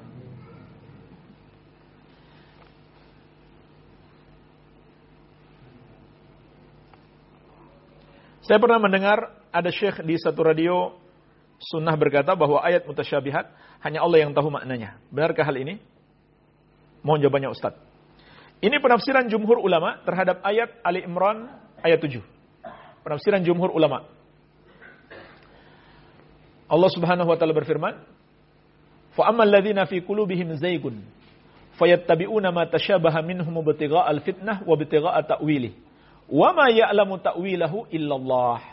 Saya pernah mendengar ada syekh di satu radio sunnah berkata bahwa ayat mutasyabihat hanya Allah yang tahu maknanya. Benarkah hal ini? Mohon jawabannya Ustaz. Ini penafsiran jumhur ulama terhadap ayat Ali Imran ayat tujuh. Penafsiran jumhur ulama. Allah Subhanahu wa taala berfirman, "Fa ammal ladzina fi qulubihim zaygun fayattabi'una ma tashabaha minhum ibtigha'al fitnah wa ibtigha'a ta'wilih wa ma ya'lamu ta'wilahu illallah."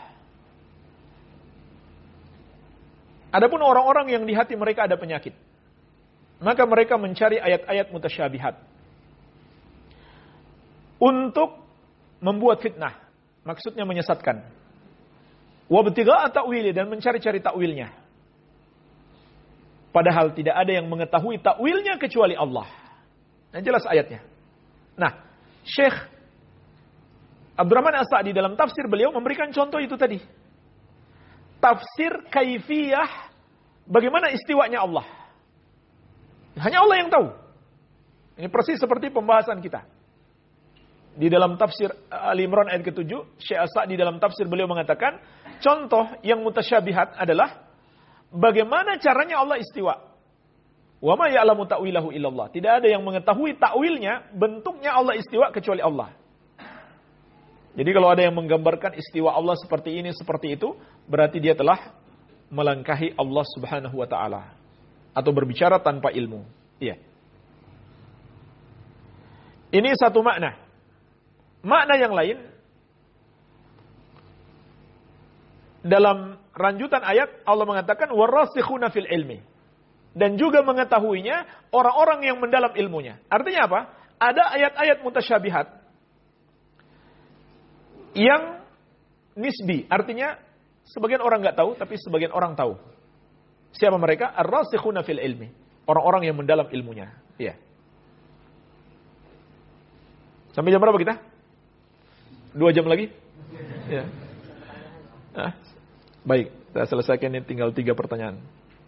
Adapun orang-orang yang di hati mereka ada penyakit, maka mereka mencari ayat-ayat mutasyabihat untuk membuat fitnah, maksudnya menyesatkan. Wa ibtigha'a ta'wili, dan mencari-cari takwilnya. Padahal tidak ada yang mengetahui takwilnya kecuali Allah. Nah, jelas ayatnya. Nah, Syekh Abdurrahman As-Sa'di dalam tafsir beliau memberikan contoh itu tadi. Tafsir kaifiyah bagaimana istiwanya Allah. Hanya Allah yang tahu. Ini persis seperti pembahasan kita. Di dalam tafsir Ali Imran ayat ketujuh, Syekh As-Sa'di dalam tafsir beliau mengatakan, contoh yang mutasyabihat adalah bagaimana caranya Allah istiwa. Wa ma ya'lamu ta'wilahu illallah. Tidak ada yang mengetahui takwilnya, bentuknya Allah istiwa kecuali Allah. Jadi kalau ada yang menggambarkan istiwa Allah seperti ini, seperti itu, berarti dia telah melangkahi Allah Subhanahu wa taala atau berbicara tanpa ilmu. Iya. Ini satu makna. Makna yang lain, dalam lanjutan ayat Allah mengatakan warasikhuna fil ilmi, dan juga mengetahuinya orang-orang yang mendalam ilmunya. Artinya apa? Ada ayat-ayat mutasyabihat yang nisbi, artinya sebagian orang nggak tahu, tapi sebagian orang tahu. Siapa mereka? Ar-rasikhuna fil ilmi, orang-orang yang mendalam ilmunya. Iya. Sampai jam berapa kita? Dua jam lagi? Ya. Nah, baik, saya selesaikan ini, tinggal tiga pertanyaan.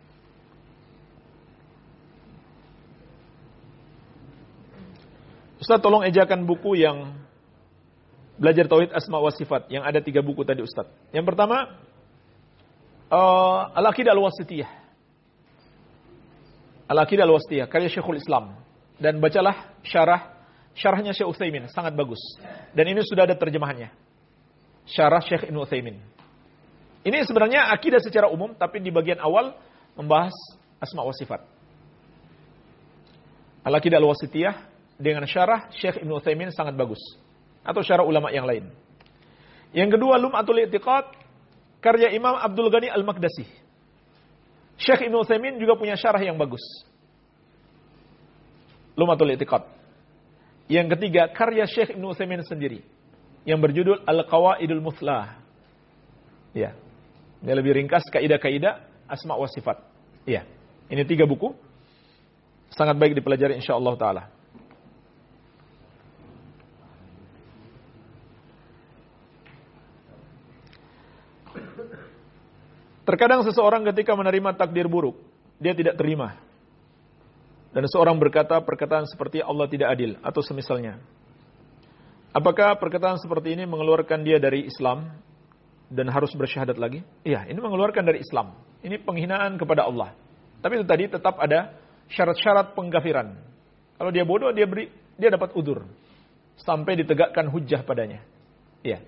Ustaz, tolong ejakan buku yang belajar tauhid asma wa sifat, yang ada tiga buku tadi Ustaz. Yang pertama, uh, Al-Aqidah Al-Wasithiyah. Al-Aqidah Al-Wasithiyah, karya Syekhul Islam. Dan bacalah syarah, syarahnya Syekh Utsaimin, sangat bagus. Dan ini sudah ada terjemahannya. Syarah Syekh Ibnu Utsaimin. Ini sebenarnya akidah secara umum, tapi di bagian awal membahas asma wa sifat. Al-Aqidah Al-Wasithiyah dengan syarah Syekh Ibnu Utsaimin sangat bagus. Atau syarah ulama yang lain. Yang kedua, Lum'atul I'tiqad, karya Imam Abdul Ghani Al-Maqdisi. Syekh Ibnu Utsaimin juga punya syarah yang bagus. Lum'atul I'tiqad. Yang ketiga, karya Syekh Ibnu Utsaimin sendiri, yang berjudul Al-Qawaidul Muthlah. Ya. Ini lebih ringkas, kaidah-kaidah asma wa sifat. Ya. Ini tiga buku. Sangat baik dipelajari insyaallah taala. Terkadang seseorang ketika menerima takdir buruk, dia tidak terima. Dan seorang berkata perkataan seperti Allah tidak adil atau semisalnya. Apakah perkataan seperti ini mengeluarkan dia dari Islam dan harus bersyahadat lagi? Iya, ini mengeluarkan dari Islam. Ini penghinaan kepada Allah. Tapi itu tadi tetap ada syarat-syarat pengkafiran. Kalau dia bodoh, dia beri, dia dapat udzur sampai ditegakkan hujjah padanya. Iya.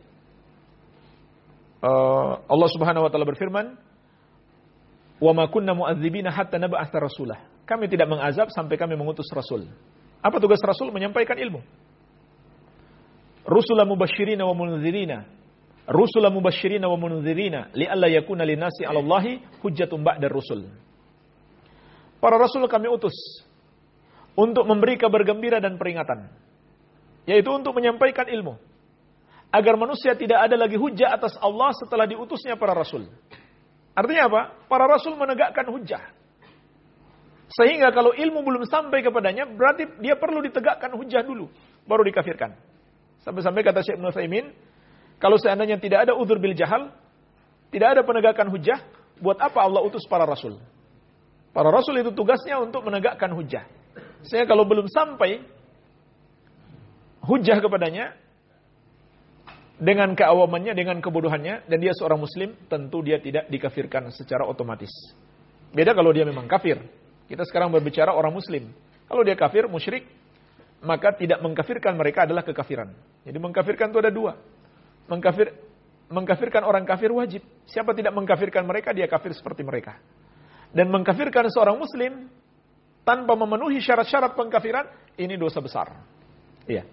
Uh, Allah Subhanahu wa taala berfirman, "Wa ma kunna mu'adzibina hatta nab'atsa rasulah." Kami tidak mengazab sampai kami mengutus rasul. Apa tugas rasul? Menyampaikan ilmu. Rusulan mubasysyirina wa mundzirina. Rusulan mubasysyirina wa mundzirina li'alla yakuna linnasi 'alallahi hujjatun ba'da rusul. Para rasul kami utus untuk memberi kabar gembira dan peringatan, yaitu untuk menyampaikan ilmu, agar manusia tidak ada lagi hujjah atas Allah setelah diutusnya para rasul. Artinya apa? Para rasul menegakkan hujjah. Sehingga kalau ilmu belum sampai kepadanya, berarti dia perlu ditegakkan hujjah dulu, baru dikafirkan. Sampai-sampai kata Syekh Ibnu Utsaimin, kalau seandainya tidak ada udzur bil jahal, tidak ada penegakan hujjah, buat apa Allah utus para rasul? Para rasul itu tugasnya untuk menegakkan hujjah. Sehingga kalau belum sampai hujjah kepadanya, dengan keawamannya, dengan kebodohannya, dan dia seorang muslim, tentu dia tidak dikafirkan secara otomatis. Beda kalau dia memang kafir. Kita sekarang berbicara orang muslim. Kalau dia kafir, musyrik, maka tidak mengkafirkan mereka adalah kekafiran. Jadi mengkafirkan itu ada dua. Mengkafir, mengkafirkan orang kafir wajib. Siapa tidak mengkafirkan mereka, dia kafir seperti mereka. Dan mengkafirkan seorang muslim tanpa memenuhi syarat-syarat pengkafiran, ini dosa besar. Iya.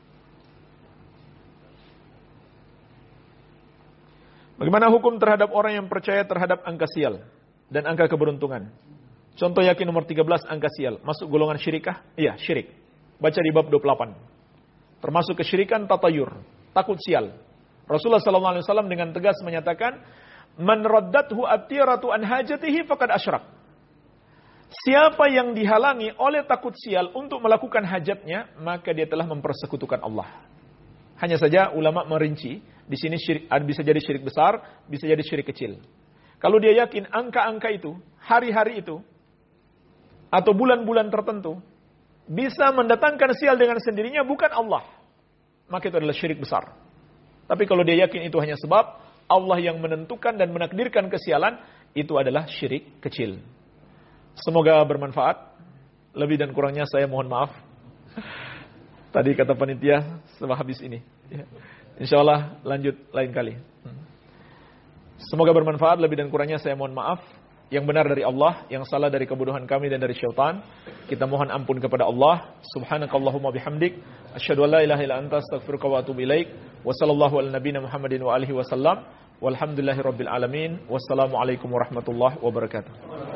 Bagaimana hukum terhadap orang yang percaya terhadap angka sial dan angka keberuntungan? Contoh yakin nomor tiga belas angka sial. Masuk golongan syirikah? Iya, syirik. Baca di bab dua puluh delapan. Termasuk kesyirikan tatayur, takut sial. Rasulullah sallallahu alaihi wasallam dengan tegas menyatakan, "Man raddathu at-tiratu an hajatihi faqad asyrak." Siapa yang dihalangi oleh takut sial untuk melakukan hajatnya, maka dia telah mempersekutukan Allah. Hanya saja ulama merinci, di sini syirik, bisa jadi syirik besar, bisa jadi syirik kecil. Kalau dia yakin angka-angka itu, hari-hari itu, atau bulan-bulan tertentu, bisa mendatangkan sial dengan sendirinya, bukan Allah, maka itu adalah syirik besar. Tapi kalau dia yakin itu hanya sebab Allah yang menentukan dan menakdirkan kesialan, itu adalah syirik kecil. Semoga bermanfaat. Lebih dan kurangnya saya mohon maaf. Tadi kata panitia setelah habis ini. Insya Allah lanjut lain kali. Semoga bermanfaat. Lebih dan kurangnya saya mohon maaf. Yang benar dari Allah, yang salah dari kebodohan kami dan dari syaitan. Kita mohon ampun kepada Allah. Subhanakallahumma bihamdik. Asyhadu an la ilaha illa anta astaghfiruka wa atubu ilaik. Wa sallallahu ala nabiyina Muhammadin wa alihi wasallam. Walhamdulillahi rabbil alamin. Wassalamualaikum warahmatullahi wabarakatuh.